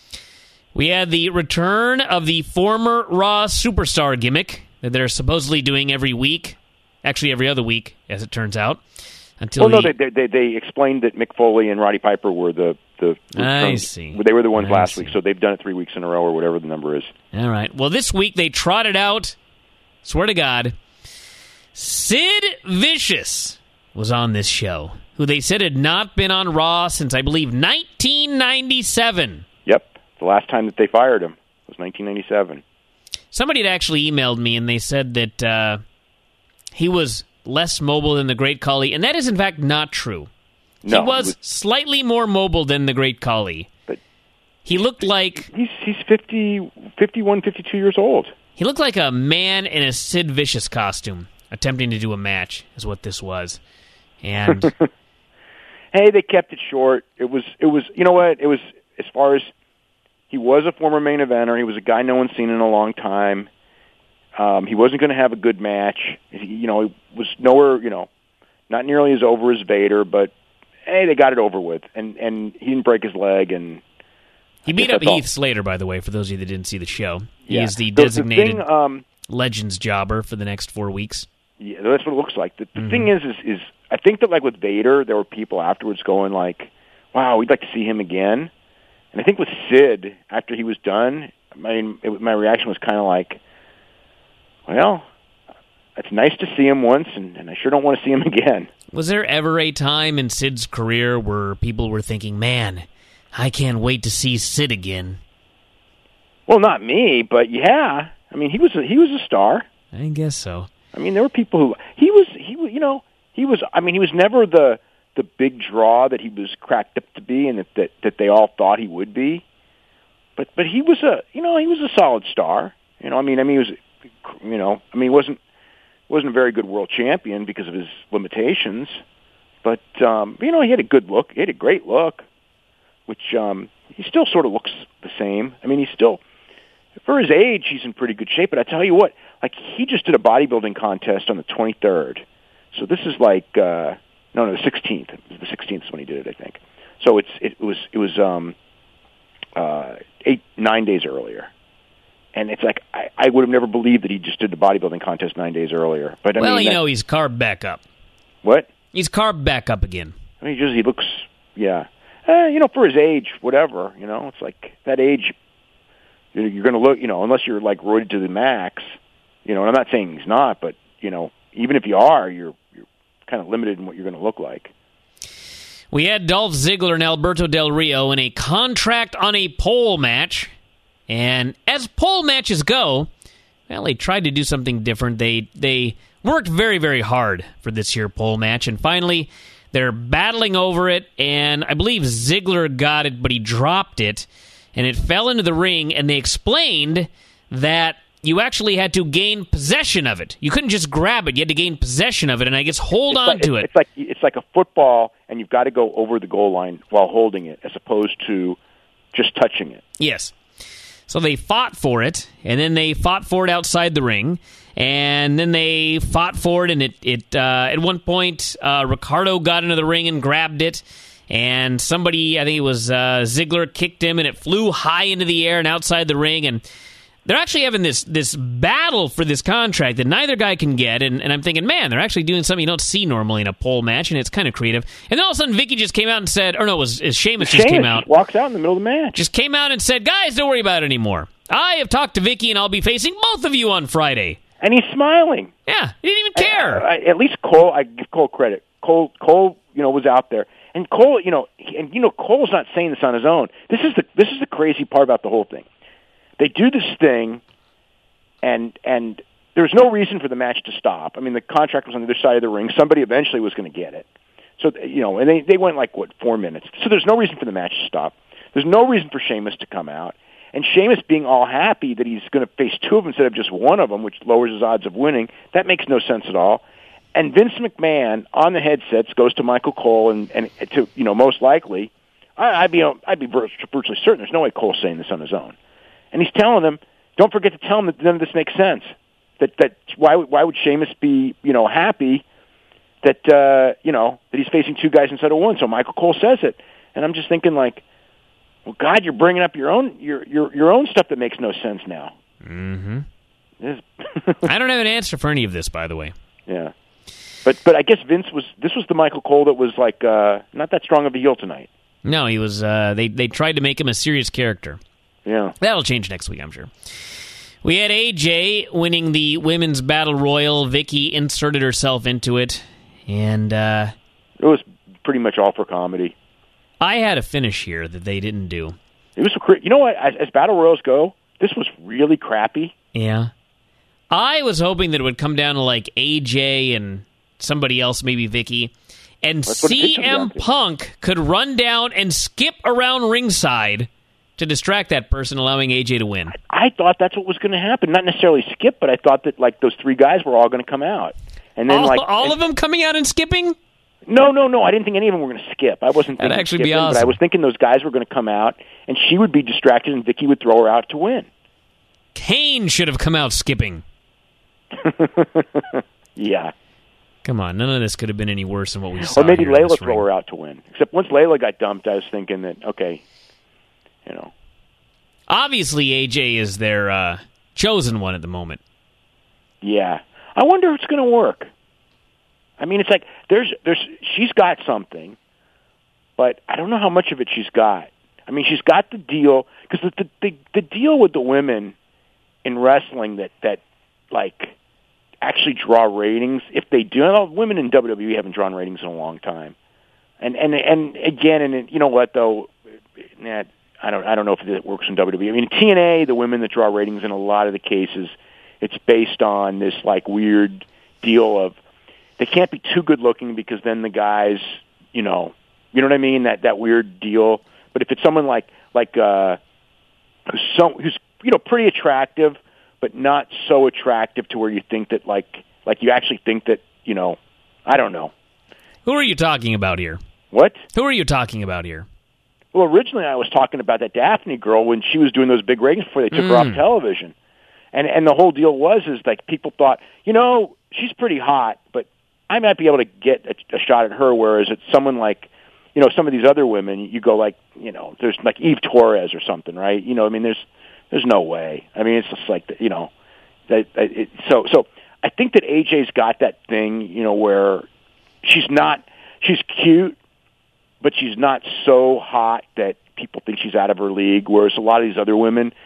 [SPEAKER 1] We had the return of the former Raw superstar gimmick that they're supposedly doing every week, actually every other week, as it turns out. Until
[SPEAKER 2] well, no,
[SPEAKER 1] the,
[SPEAKER 2] they, they they explained that Mick Foley and Roddy Piper were the the.
[SPEAKER 1] I see.
[SPEAKER 2] They were the ones
[SPEAKER 1] I
[SPEAKER 2] last
[SPEAKER 1] see.
[SPEAKER 2] week, so they've done it three weeks in a row or whatever the number is.
[SPEAKER 1] All right. Well, this week they trotted out. Swear to God, Sid Vicious was on this show, who they said had not been on Raw since I believe nineteen ninety-seven.
[SPEAKER 2] Yep, the last time that they fired him was nineteen ninety-seven.
[SPEAKER 1] Somebody had actually emailed me and they said that uh, he was less mobile than the Great Khali, and that is in fact not true.
[SPEAKER 2] No,
[SPEAKER 1] he was
[SPEAKER 2] he was
[SPEAKER 1] slightly more mobile than the Great Khali.
[SPEAKER 2] But
[SPEAKER 1] he looked like
[SPEAKER 2] he's he's fifty, fifty-one, fifty-two years old.
[SPEAKER 1] He looked like a man in a Sid Vicious costume attempting to do a match, is what this was. And
[SPEAKER 2] hey, they kept it short. It was it was you know what? It was as far as he was a former main eventer. He was a guy no one's seen in a long time. Um, he wasn't going to have a good match. He, you know, he was nowhere, you know, not nearly as over as Vader, but hey, they got it over with, and and he didn't break his leg, and
[SPEAKER 1] he
[SPEAKER 2] I
[SPEAKER 1] beat up
[SPEAKER 2] that's
[SPEAKER 1] Heath
[SPEAKER 2] all.
[SPEAKER 1] Slater, by the way, for those of you that didn't see the show. He
[SPEAKER 2] Yeah.
[SPEAKER 1] is the
[SPEAKER 2] The- the
[SPEAKER 1] designated
[SPEAKER 2] thing, um,
[SPEAKER 1] Legends jobber for the next four weeks.
[SPEAKER 2] Yeah, that's what it looks like. The, the
[SPEAKER 1] Mhm.
[SPEAKER 2] thing is, is, is I think that like with Vader, there were people afterwards going like, "Wow, we'd like to see him again." And I think with Sid, after he was done, I mean, it, my reaction was kind of like, "Well, it's nice to see him once, and, and I sure don't want to see him again."
[SPEAKER 1] Was there ever a time in Sid's career where people were thinking, man, I can't wait to see Sid again?
[SPEAKER 2] Well, not me, but yeah. I mean, he was a, he was a star.
[SPEAKER 1] I guess so.
[SPEAKER 2] I mean, there were people who he was he was you know he was. I mean, he was never the the big draw that he was cracked up to be, and that that, that they all thought he would be. But but he was a you know he was a solid star. You know, I mean, I mean, he was you know, I mean, he wasn't wasn't a very good world champion because of his limitations. But um, you know, he had a good look. He had a great look, which um, he still sort of looks the same. I mean, he's still. For his age, he's in pretty good shape. But I tell you what, like he just did a bodybuilding contest on the twenty-third. So this is like uh, no, no, the sixteenth. The sixteenth is when he did it, I think. So it's it was it was um, uh, eight nine days earlier, and it's like I, I would have never believed that he just did the bodybuilding contest nine days earlier. But I
[SPEAKER 1] well,
[SPEAKER 2] mean,
[SPEAKER 1] you
[SPEAKER 2] that,
[SPEAKER 1] know, he's carved back up.
[SPEAKER 2] what?
[SPEAKER 1] He's carved back up again.
[SPEAKER 2] I mean, he just he looks yeah. Eh, you know, for his age, whatever. You know, it's like that age. You're, you're going to look, you know, unless you're like roided to the max, you know. And I'm not saying he's not, but you know, even if you are, you're you're kind of limited in what you're going to look like.
[SPEAKER 1] We had Dolph Ziggler and Alberto Del Rio in a contract on a pole match, and as pole matches go, well, they tried to do something different. They they worked very very hard for this here pole match, and finally they're battling over it. And I believe Ziggler got it, but he dropped it. And it fell into the ring, and they explained that you actually had to gain possession of it. You couldn't just grab it; you had to gain possession of it, and I guess hold
[SPEAKER 2] it's
[SPEAKER 1] on
[SPEAKER 2] like,
[SPEAKER 1] to
[SPEAKER 2] it's,
[SPEAKER 1] it.
[SPEAKER 2] It's like it's like a football, and you've got to go over the goal line while holding it, as opposed to just touching it.
[SPEAKER 1] Yes. So they fought for it, and then they fought for it outside the ring, and then they fought for it, and it it uh, at one point uh, Ricardo got into the ring and grabbed it. And somebody, I think it was uh, Ziggler, kicked him, and it flew high into the air and outside the ring. And they're actually having this this battle for this contract that neither guy can get. And, and I'm thinking, man, they're actually doing something you don't see normally in a pole match, and it's kind of creative. And then all of a sudden, Vicky just came out and said, or no, it was, it was Sheamus just came out.
[SPEAKER 2] Just walks out in the middle of the match.
[SPEAKER 1] Just came out and said, guys, don't worry about it anymore. I have talked to Vicky, and I'll be facing both of you on Friday.
[SPEAKER 2] And he's smiling.
[SPEAKER 1] Yeah, he didn't even care.
[SPEAKER 2] I, I, at least Cole, I give Cole credit. Cole, Cole, you know, was out there. And Cole, you know, and you know, Cole's not saying this on his own. This is the this is the crazy part about the whole thing. They do this thing, and and there's no reason for the match to stop. I mean, the contract was on the other side of the ring. Somebody eventually was going to get it. So you know, and they they went like what four minutes. So there's no reason for the match to stop. There's no reason for Sheamus to come out. And Sheamus being all happy that he's going to face two of them instead of just one of them, which lowers his odds of winning, that makes no sense at all. And Vince McMahon on the headsets goes to Michael Cole and, and to, you know, most likely, I, I'd be I'd be virtually certain there's no way Cole's saying this on his own. And he's telling them, don't forget to tell him that none of this makes sense. That that why why would Sheamus be, you know, happy that uh, you know, that he's facing two guys instead of one? So Michael Cole says it, and I'm just thinking like, well, God, you're bringing up your own your your your own stuff that makes no sense now.
[SPEAKER 1] Mm-hmm. I don't have an answer for any of this, by the way.
[SPEAKER 2] Yeah. But but I guess Vince was this was the Michael Cole that was like uh, not that strong of a heel tonight.
[SPEAKER 1] No, he was. Uh, they they tried to make him a serious character.
[SPEAKER 2] Yeah,
[SPEAKER 1] that'll change next week, I'm sure. We had A J winning the women's battle royal. Vicky inserted herself into it, and uh,
[SPEAKER 2] it was pretty much all for comedy.
[SPEAKER 1] I had a finish here that they didn't do.
[SPEAKER 2] It was you know what as, as battle royals go, this was really crappy.
[SPEAKER 1] Yeah, I was hoping that it would come down to like A J and somebody else, maybe Vicky, and C M Punk could run down and skip around ringside to distract that person, allowing A J to win.
[SPEAKER 2] I, I thought that's what was going to happen. Not necessarily skip, but I thought that like those three guys were all going to come out, and then
[SPEAKER 1] all,
[SPEAKER 2] like
[SPEAKER 1] all
[SPEAKER 2] and,
[SPEAKER 1] of them coming out and skipping.
[SPEAKER 2] No, no, no. I didn't think any of them were going to skip. I wasn't thinking
[SPEAKER 1] That'd actually
[SPEAKER 2] skipping,
[SPEAKER 1] be awesome.
[SPEAKER 2] But I was thinking those guys were going to come out, and she would be distracted, and Vicky would throw her out to win.
[SPEAKER 1] Kane should have come out skipping.
[SPEAKER 2] Yeah.
[SPEAKER 1] Come on, none of this could have been any worse than what we saw.
[SPEAKER 2] Or maybe
[SPEAKER 1] here in
[SPEAKER 2] Layla
[SPEAKER 1] this
[SPEAKER 2] throw
[SPEAKER 1] ring.
[SPEAKER 2] her out to win. Except once Layla got dumped, I was thinking that, okay, you know.
[SPEAKER 1] Obviously, A J is their uh, chosen one at the moment.
[SPEAKER 2] Yeah. I wonder if it's going to work. I mean, it's like, there's, there's, she's got something, but I don't know how much of it she's got. I mean, she's got the deal, because the, the, the, the deal with the women in wrestling that, that, like, actually draw ratings, if they do, well, women in W W E haven't drawn ratings in a long time. And, and, and again, and you know what, though, nah, I don't, I don't know if it works in W W E. I mean, T N A, the women that draw ratings in a lot of the cases, it's based on this, like, weird deal of, they can't be too good looking because then the guys, you know, you know what I mean? That that weird deal. But if it's someone like like uh, who's so who's you know pretty attractive, but not so attractive to where you think that like like you actually think that you know, I don't know.
[SPEAKER 1] Who are you talking about here?
[SPEAKER 2] What?
[SPEAKER 1] Who are you talking about here?
[SPEAKER 2] Well, originally I was talking about that Daphne girl when she was doing those big ratings before they took
[SPEAKER 1] mm.
[SPEAKER 2] her off television, and and the whole deal was is like people thought, you know, she's pretty hot, but I might be able to get a, a shot at her, whereas it's someone like, you know, some of these other women, you go like, you know, there's like Eve Torres or something, right? You know, I mean, there's there's no way. I mean, it's just like, you know, that it, so so I think that A J's got that thing, you know, where she's not, she's cute, but she's not so hot that people think she's out of her league, whereas a lot of these other women,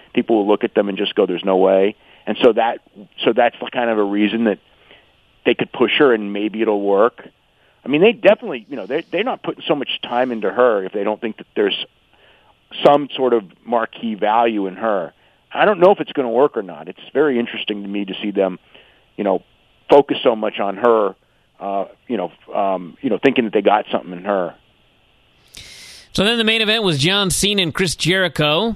[SPEAKER 2] people will look at them and just go, "There's no way." And so that so that's kind of a reason that they could push her and maybe it'll work. I mean, they definitely, you know, they're, they're not putting so much time into her if they don't think that there's some sort of marquee value in her. I don't know if it's going to work or not. It's very interesting to me to see them, you know, focus so much on her, uh, you know, um, you know, thinking that they got something in her.
[SPEAKER 1] So then the main event was John Cena and Chris Jericho,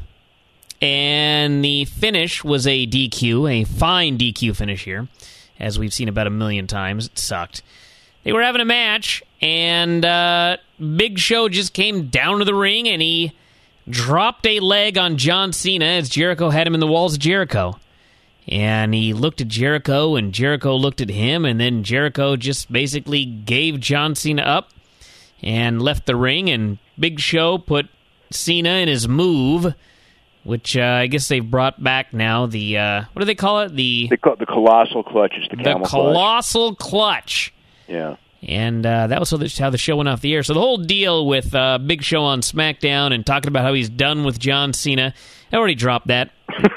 [SPEAKER 1] and the finish was a D Q, a fine D Q finish here, as we've seen about a million times. It sucked. They were having a match, and uh, Big Show just came down to the ring, and he dropped a leg on John Cena as Jericho had him in the walls of Jericho. And he looked at Jericho, and Jericho looked at him, and then Jericho just basically gave John Cena up and left the ring, and Big Show put Cena in his move, which uh, I guess they've brought back now. The, uh, what do they call it? The
[SPEAKER 2] They call it the Colossal Clutch. It's the camel
[SPEAKER 1] The Colossal Clutch.
[SPEAKER 2] Yeah.
[SPEAKER 1] And uh, that was how the show went off the air. So the whole deal with uh, Big Show on SmackDown and talking about how he's done with John Cena, I already dropped that.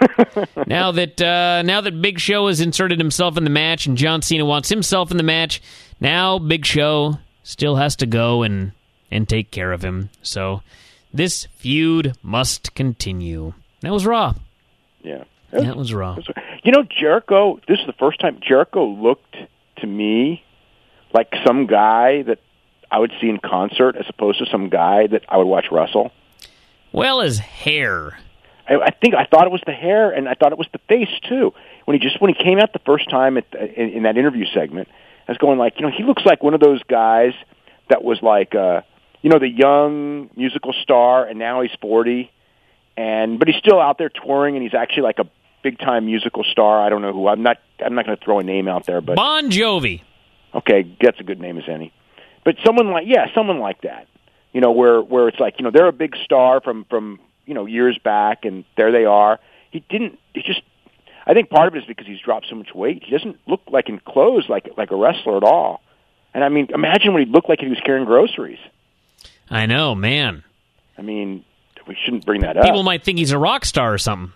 [SPEAKER 1] now that uh, now that Big Show has inserted himself in the match and John Cena wants himself in the match, now Big Show still has to go and, and take care of him. So this feud must continue. That was Raw.
[SPEAKER 2] Yeah.
[SPEAKER 1] That was, that was Raw.
[SPEAKER 2] You know, Jericho, this is the first time Jericho looked to me like some guy that I would see in concert as opposed to some guy that I would watch wrestle.
[SPEAKER 1] Well, his hair.
[SPEAKER 2] I, I think I thought it was the hair, and I thought it was the face too. When he just when he came out the first time at the, in, in that interview segment, I was going like, you know, he looks like one of those guys that was like, uh, you know, the young musical star, and now he's forty, and but he's still out there touring, and he's actually like a big time musical star. I don't know who. I'm not. I'm not going to throw a name out there, but
[SPEAKER 1] Bon Jovi.
[SPEAKER 2] Okay, that's a good name as any. But someone like, yeah, someone like that, you know, where where it's like, you know, they're a big star from, from you know, years back, and there they are. He didn't, he just, I think part of it is because he's dropped so much weight. He doesn't look like in clothes like like a wrestler at all. And I mean, imagine what he'd look like if he was carrying groceries.
[SPEAKER 1] I know, man.
[SPEAKER 2] I mean, we shouldn't bring that up.
[SPEAKER 1] People might think he's a rock star or something.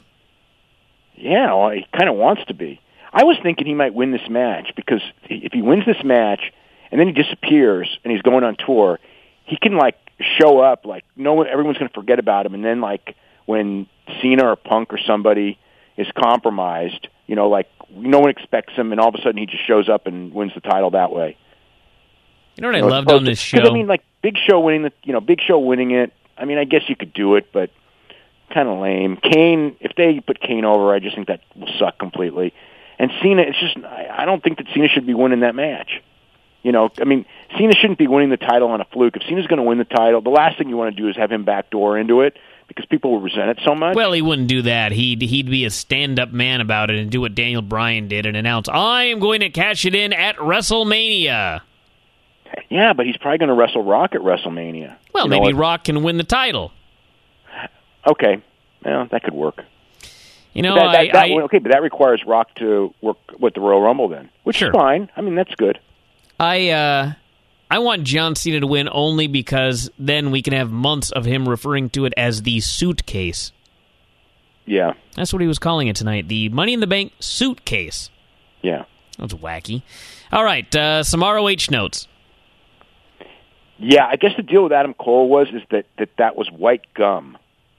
[SPEAKER 2] Yeah, well, he kind of wants to be. I was thinking he might win this match because if he wins this match and then he disappears and he's going on tour, he can like show up like no one, everyone's going to forget about him, and then like when Cena or Punk or somebody is compromised, you know, like no one expects him, and all of a sudden he just shows up and wins the title that way.
[SPEAKER 1] You know what you I know, loved on this show?
[SPEAKER 2] I mean, like Big Show winning the, you know, Big Show winning it. I mean, I guess you could do it, but kind of lame. Kane, if they put Kane over, I just think that will suck completely. And Cena, it's just, I don't think that Cena should be winning that match. You know, I mean, Cena shouldn't be winning the title on a fluke. If Cena's going to win the title, the last thing you want to do is have him backdoor into it because people will resent it so much.
[SPEAKER 1] Well, he wouldn't do that. He'd he'd be a stand-up man about it and do what Daniel Bryan did and announce, I am going to cash it in at WrestleMania.
[SPEAKER 2] Yeah, but he's probably going to wrestle Rock at WrestleMania.
[SPEAKER 1] Well,
[SPEAKER 2] you know
[SPEAKER 1] maybe
[SPEAKER 2] what?
[SPEAKER 1] Rock can win the title.
[SPEAKER 2] Okay, well, that could work.
[SPEAKER 1] You know,
[SPEAKER 2] that, that,
[SPEAKER 1] I,
[SPEAKER 2] that,
[SPEAKER 1] I,
[SPEAKER 2] okay, but that requires Rock to work with the Royal Rumble then, which
[SPEAKER 1] sure.
[SPEAKER 2] is fine. I mean, that's good.
[SPEAKER 1] I uh, I want John Cena to win only because then we can have months of him referring to it as the suitcase.
[SPEAKER 2] Yeah.
[SPEAKER 1] That's what he was calling it tonight, the Money in the Bank suitcase.
[SPEAKER 2] Yeah.
[SPEAKER 1] That was wacky. All right, uh, some R O H notes.
[SPEAKER 2] Yeah, I guess the deal with Adam Cole was is that that, that was white gum.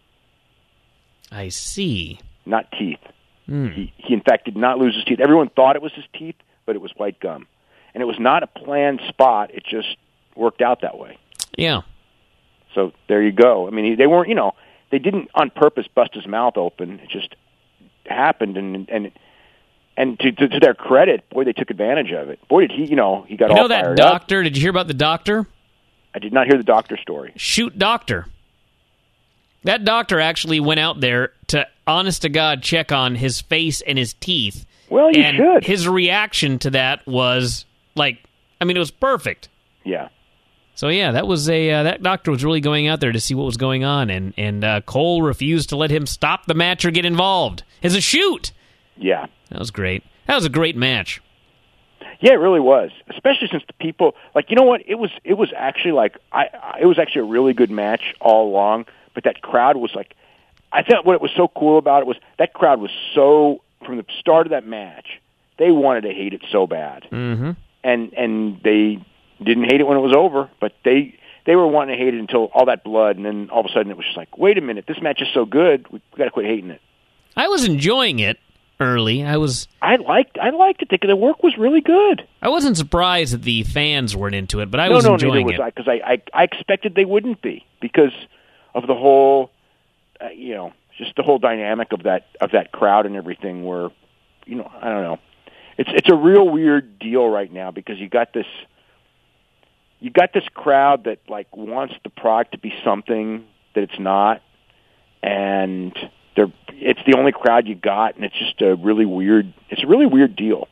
[SPEAKER 1] I see.
[SPEAKER 2] Not teeth.
[SPEAKER 1] Mm.
[SPEAKER 2] He, he, in fact, did not lose his teeth. Everyone thought it was his teeth, but it was white gum. And it was not a planned spot. It just worked out that way.
[SPEAKER 1] Yeah.
[SPEAKER 2] So there you go. I mean, they weren't, you know, they didn't on purpose bust his mouth open. It just happened, and and and to, to, to their credit, boy, they took advantage of it. Boy, did he, you know, he got
[SPEAKER 1] you
[SPEAKER 2] all
[SPEAKER 1] know that
[SPEAKER 2] fired
[SPEAKER 1] doctor?
[SPEAKER 2] up.
[SPEAKER 1] Did you hear about the doctor?
[SPEAKER 2] I did not hear the doctor story.
[SPEAKER 1] Shoot doctor. That doctor actually went out there to, honest to God, check on his face and his teeth.
[SPEAKER 2] Well, you
[SPEAKER 1] and
[SPEAKER 2] should.
[SPEAKER 1] His reaction to that was, like, I mean, it was perfect.
[SPEAKER 2] Yeah.
[SPEAKER 1] So, yeah, that was a uh, that doctor was really going out there to see what was going on, and, and uh, Cole refused to let him stop the match or get involved. As a shoot!
[SPEAKER 2] Yeah.
[SPEAKER 1] That was great. That was a great match.
[SPEAKER 2] Yeah, it really was. Especially since the people, like, you know what? It was it was actually like, I, I it was actually a really good match all along. But that crowd was like, I thought what was so cool about it was that crowd was so, from the start of that match, they wanted to hate it so bad.
[SPEAKER 1] Mm-hmm.
[SPEAKER 2] And and they didn't hate it when it was over, but they they were wanting to hate it until all that blood, and then all of a sudden it was just like, wait a minute, this match is so good, we got to quit hating it.
[SPEAKER 1] I was enjoying it early. I was.
[SPEAKER 2] I liked. I liked it. The, the work was really good.
[SPEAKER 1] I wasn't surprised that the fans weren't into it, but I
[SPEAKER 2] no,
[SPEAKER 1] was
[SPEAKER 2] no,
[SPEAKER 1] enjoying
[SPEAKER 2] neither was
[SPEAKER 1] it.
[SPEAKER 2] I, because I, I, I expected they wouldn't be because of the whole, uh, you know, just the whole dynamic of that of that crowd and everything. Where, you know, I don't know. It's it's a real weird deal right now because you got this. You got this crowd that like wants the product to be something that it's not, and they're it's the only crowd you got, and it's just a really weird. It's a really weird deal.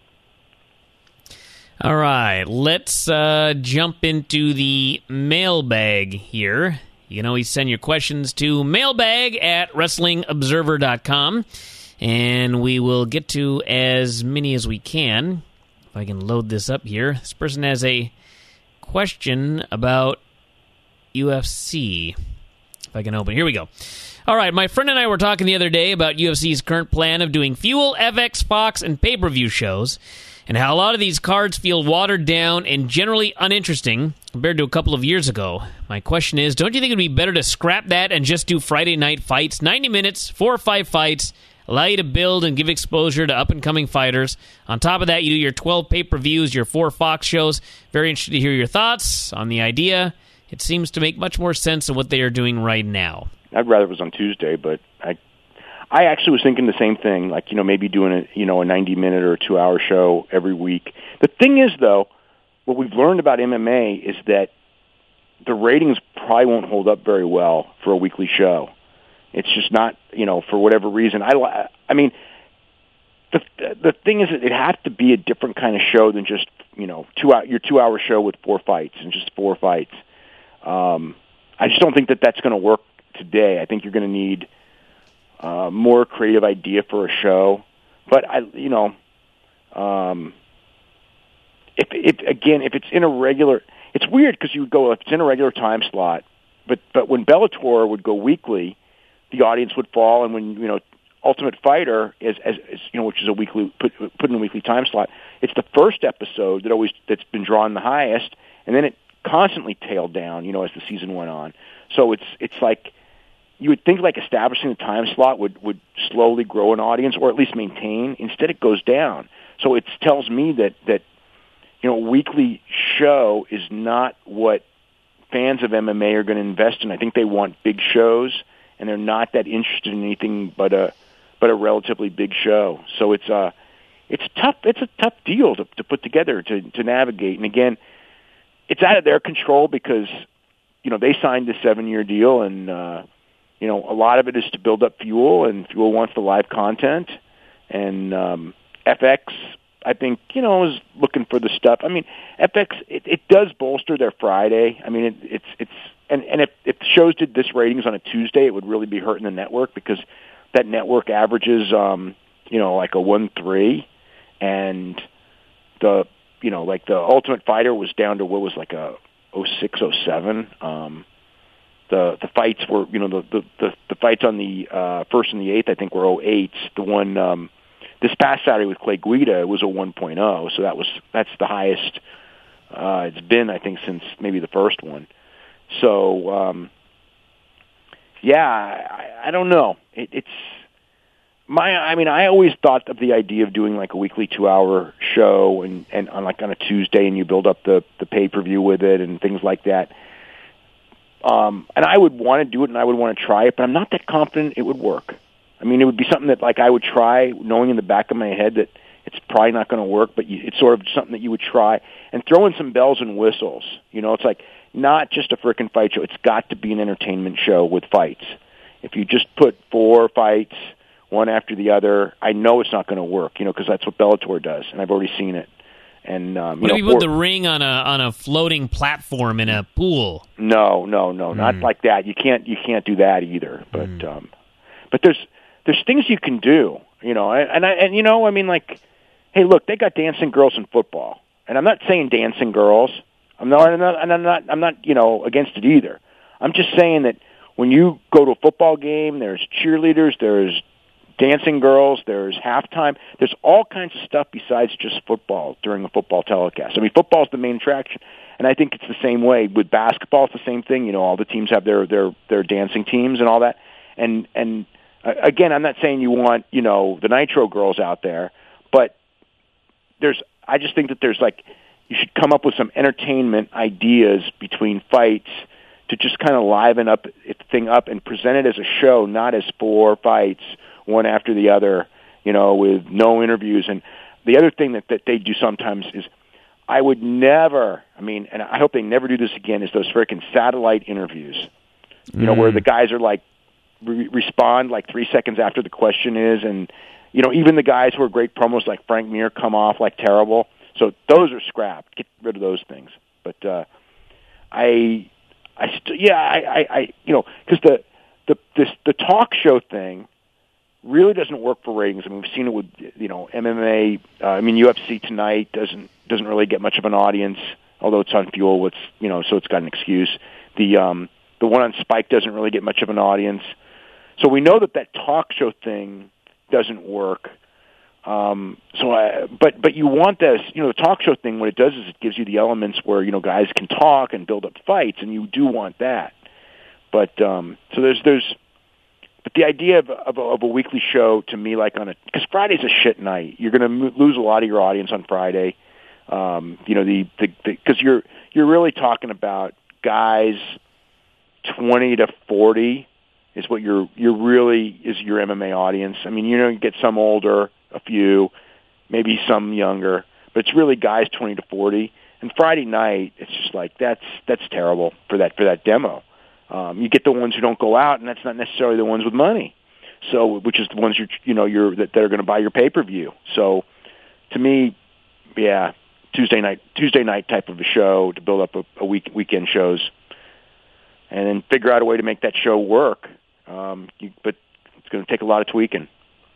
[SPEAKER 1] All right, let's uh, jump into the mailbag here. You can always send your questions to mailbag at wrestling observer dot com, and we will get to as many as we can. If I can load this up here. This person has a question about U F C. If I can open it. Here we go. All right, my friend and I were talking the other day about U F C's current plan of doing Fuel, F X, Fox, and pay-per-view shows, and how a lot of these cards feel watered down and generally uninteresting compared to a couple of years ago. My question is, don't you think it would be better to scrap that and just do Friday night fights, ninety minutes, four or five fights, allow you to build and give exposure to up-and-coming fighters? On top of that, you do your twelve pay-per-views, your four Fox shows. Very interested to hear your thoughts on the idea. It seems to make much more sense of what they are doing right now.
[SPEAKER 2] I'd rather it was on Tuesday, but I I actually was thinking the same thing, like, you know, maybe doing a, you know, a ninety-minute or a two-hour show every week. The thing is, though, what we've learned about M M A is that the ratings probably won't hold up very well for a weekly show. It's just not, you know, for whatever reason. I, I mean, the the thing is that it has to be a different kind of show than just, you know, two out your two-hour show with four fights and just four fights. Um, I just don't think that that's going to work today. I think you're going to need uh, more creative idea for a show. But I, you know, um, if it again, if it's in a regular, it's weird because you would go if it's in a regular time slot. But but when Bellator would go weekly, the audience would fall, and when you know Ultimate Fighter is as, as you know, which is a weekly put put in a weekly time slot, it's the first episode that always that's been drawn the highest, and then it constantly tailed down, you know, as the season went on. So it's it's like you would think like establishing the time slot would would slowly grow an audience or at least maintain. Instead, it goes down. So it tells me that that you know, a weekly show is not what fans of M M A are going to invest in. I think they want big shows, and they're not that interested in anything but a but a relatively big show. So it's a it's tough. It's a tough deal to, to put together to to navigate. And again, it's out of their control because you know they signed a seven-year deal, and uh, you know a lot of it is to build up Fuel, and Fuel wants the live content, and um, F X. I think, you know, is looking for the stuff. I mean, F X, it, it does bolster their Friday. I mean, it, it's, it's, and, and if, if shows did this ratings on a Tuesday, it would really be hurting the network because that network averages, um, you know, like a one three, and the, you know, like the Ultimate Fighter was down to what was like a oh six, oh seven. Um, the, the fights were, you know, the, the, the, the fights on the uh, first and the eighth, I think, were oh eights. The one, um, this past Saturday with Clay Guida was a one point oh, so that was that's the highest uh, it's been, I think, since maybe the first one. So, um, yeah, I, I don't know. It, it's my. I mean, I always thought of the idea of doing like a weekly two-hour show and and on like on a Tuesday, and you build up the the pay-per-view with it and things like that. Um, and I would want to do it, and I would want to try it, but I'm not that confident it would work. I mean, it would be something that, like, I would try, knowing in the back of my head that it's probably not going to work, but you, it's sort of something that you would try. And throw in some bells and whistles. You know, it's like not just a frickin' fight show. It's got to be an entertainment show with fights. If you just put four fights, one after the other, I know it's not going to work, you know, because that's what Bellator does, and I've already seen it. And um,
[SPEAKER 1] what
[SPEAKER 2] you
[SPEAKER 1] if
[SPEAKER 2] know,
[SPEAKER 1] you put
[SPEAKER 2] for,
[SPEAKER 1] the ring on a on a floating platform in a pool?
[SPEAKER 2] No, no, no, mm. not like that. You can't you can't do that either. But mm. um, but there's There's things you can do, you know, and I and you know, I mean, like, hey, look, they got dancing girls in football, and I'm not saying dancing girls. I'm not, I'm not, and I'm not, I'm not, you know, against it either. I'm just saying that when you go to a football game, there's cheerleaders, there's dancing girls, there's halftime. There's all kinds of stuff besides just football during a football telecast. I mean, football is the main attraction, and I think it's the same way with basketball. It's the same thing. You know, all the teams have their their their dancing teams and all that. And and uh, again, I'm not saying you want you know the Nitro girls out there, but there's. I just think that there's like you should come up with some entertainment ideas between fights to just kind of liven up the thing up and present it as a show, not as four fights, one after the other, you know, with no interviews. And the other thing that, that they do sometimes is I would never, I mean, and I hope they never do this again, is those freaking satellite interviews, you mm. know, where the guys are like, re- respond like three seconds after the question is. And, you know, even the guys who are great promos like Frank Mir come off like terrible. So those are scrapped. Get rid of those things. But uh, I... I st- yeah, I, I, I, you know, because the the this the talk show thing really doesn't work for ratings. I mean, we've seen it with you know M M A. Uh, I mean, U F C tonight doesn't doesn't really get much of an audience, although it's on Fuel. It's you know, so it's got an excuse. The um the one on Spike doesn't really get much of an audience. So we know that that talk show thing doesn't work. Um, so, I, but but you want this, you know, the talk show thing. What it does is it gives you the elements where you know guys can talk and build up fights, and you do want that. But um, so there's there's, but the idea of of a, of a weekly show to me, like on a because Friday's a shit night. You're going to m- lose a lot of your audience on Friday. Um, you know the the because you're you're really talking about guys twenty to forty is what you're you're really is your M M A audience. I mean, you know, you get some older. A few, maybe some younger, but it's really guys twenty to forty. And Friday night, it's just like that's that's terrible for that for that demo. Um, you get the ones who don't go out, and that's not necessarily the ones with money. So, which is the ones you you know you're that, that are going to buy your pay per view. So, to me, yeah, Tuesday night Tuesday night type of a show to build up a, a week weekend shows, and then figure out a way to make that show work. Um, you, but it's going to take a lot of tweaking.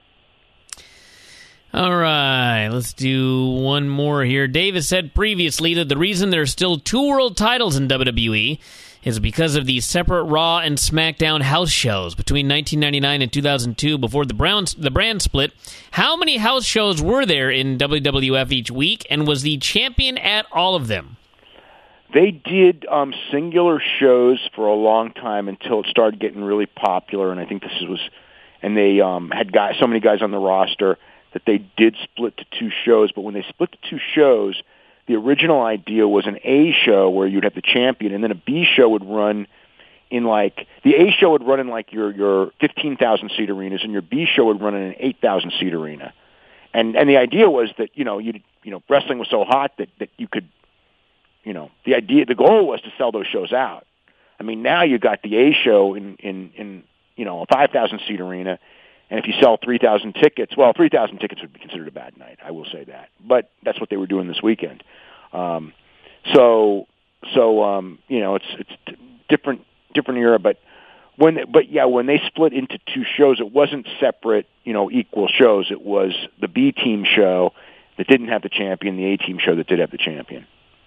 [SPEAKER 1] All right, let's do one more here. Davis said previously that the reason there's still two world titles in W W E is because of the separate Raw and SmackDown house shows between nineteen ninety-nine and two thousand two before the, Browns, the brand split. How many house shows were there in W W F each week, and was the champion at all of them?
[SPEAKER 2] They did um, singular shows for a long time until it started getting really popular, and I think this was, and they um, had guys, so many guys on the roster that they did split to two shows, but when they split to two shows, the original idea was an A show where you'd have the champion, and then a B show would run in like, the A show would run in like your, your fifteen thousand seat arenas, and your B show would run in an eight thousand seat arena. And, and the idea was that, you know, you you know, wrestling was so hot that, that you could, you know, the idea, the goal was to sell those shows out. I mean, now you got the A show in, in, in you know, a five thousand seat arena, and if you sell three thousand tickets, well, three thousand tickets would be considered a bad night, I will say that. But that's what they were doing this weekend. Um, so, so um, you know, it's it's t- different different era. But when, they, but yeah, when they split into two shows, it wasn't separate, you know, equal shows. It was the B team show that didn't have the champion, the A team show that did have the champion.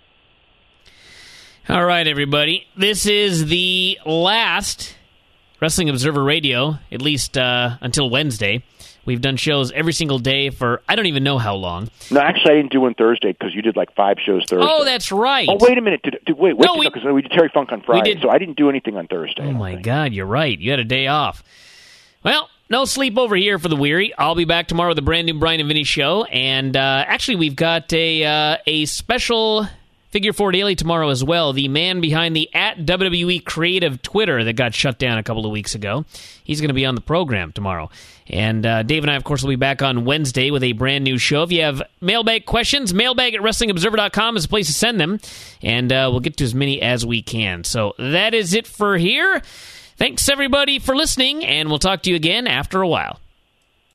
[SPEAKER 1] All right, everybody, this is the last Wrestling Observer Radio, at least uh, until Wednesday. We've done shows every single day for I don't even know how long.
[SPEAKER 2] No, actually, I didn't do one Thursday because you did like five shows Thursday.
[SPEAKER 1] Oh, that's right.
[SPEAKER 2] Oh, wait a minute. Did, did, wait, wait.
[SPEAKER 1] No, we,
[SPEAKER 2] because we did Terry Funk on Friday,
[SPEAKER 1] did,
[SPEAKER 2] so I didn't do anything on Thursday.
[SPEAKER 1] Oh, my
[SPEAKER 2] think.
[SPEAKER 1] God, you're right. You had a day off. Well, no sleep over here for the weary. I'll be back tomorrow with a brand new Brian and Vinny show. And uh, actually, we've got a uh, a special Figure Four Daily tomorrow as well. The man behind the at W W E Creative Twitter that got shut down a couple of weeks ago. He's going to be on the program tomorrow. And uh, Dave and I, of course, will be back on Wednesday with a brand new show. If you have mailbag questions, mailbag at wrestling observer dot com is a place to send them. And uh, we'll get to as many as we can. So that is it for here. Thanks, everybody, for listening, and we'll talk to you again after a while.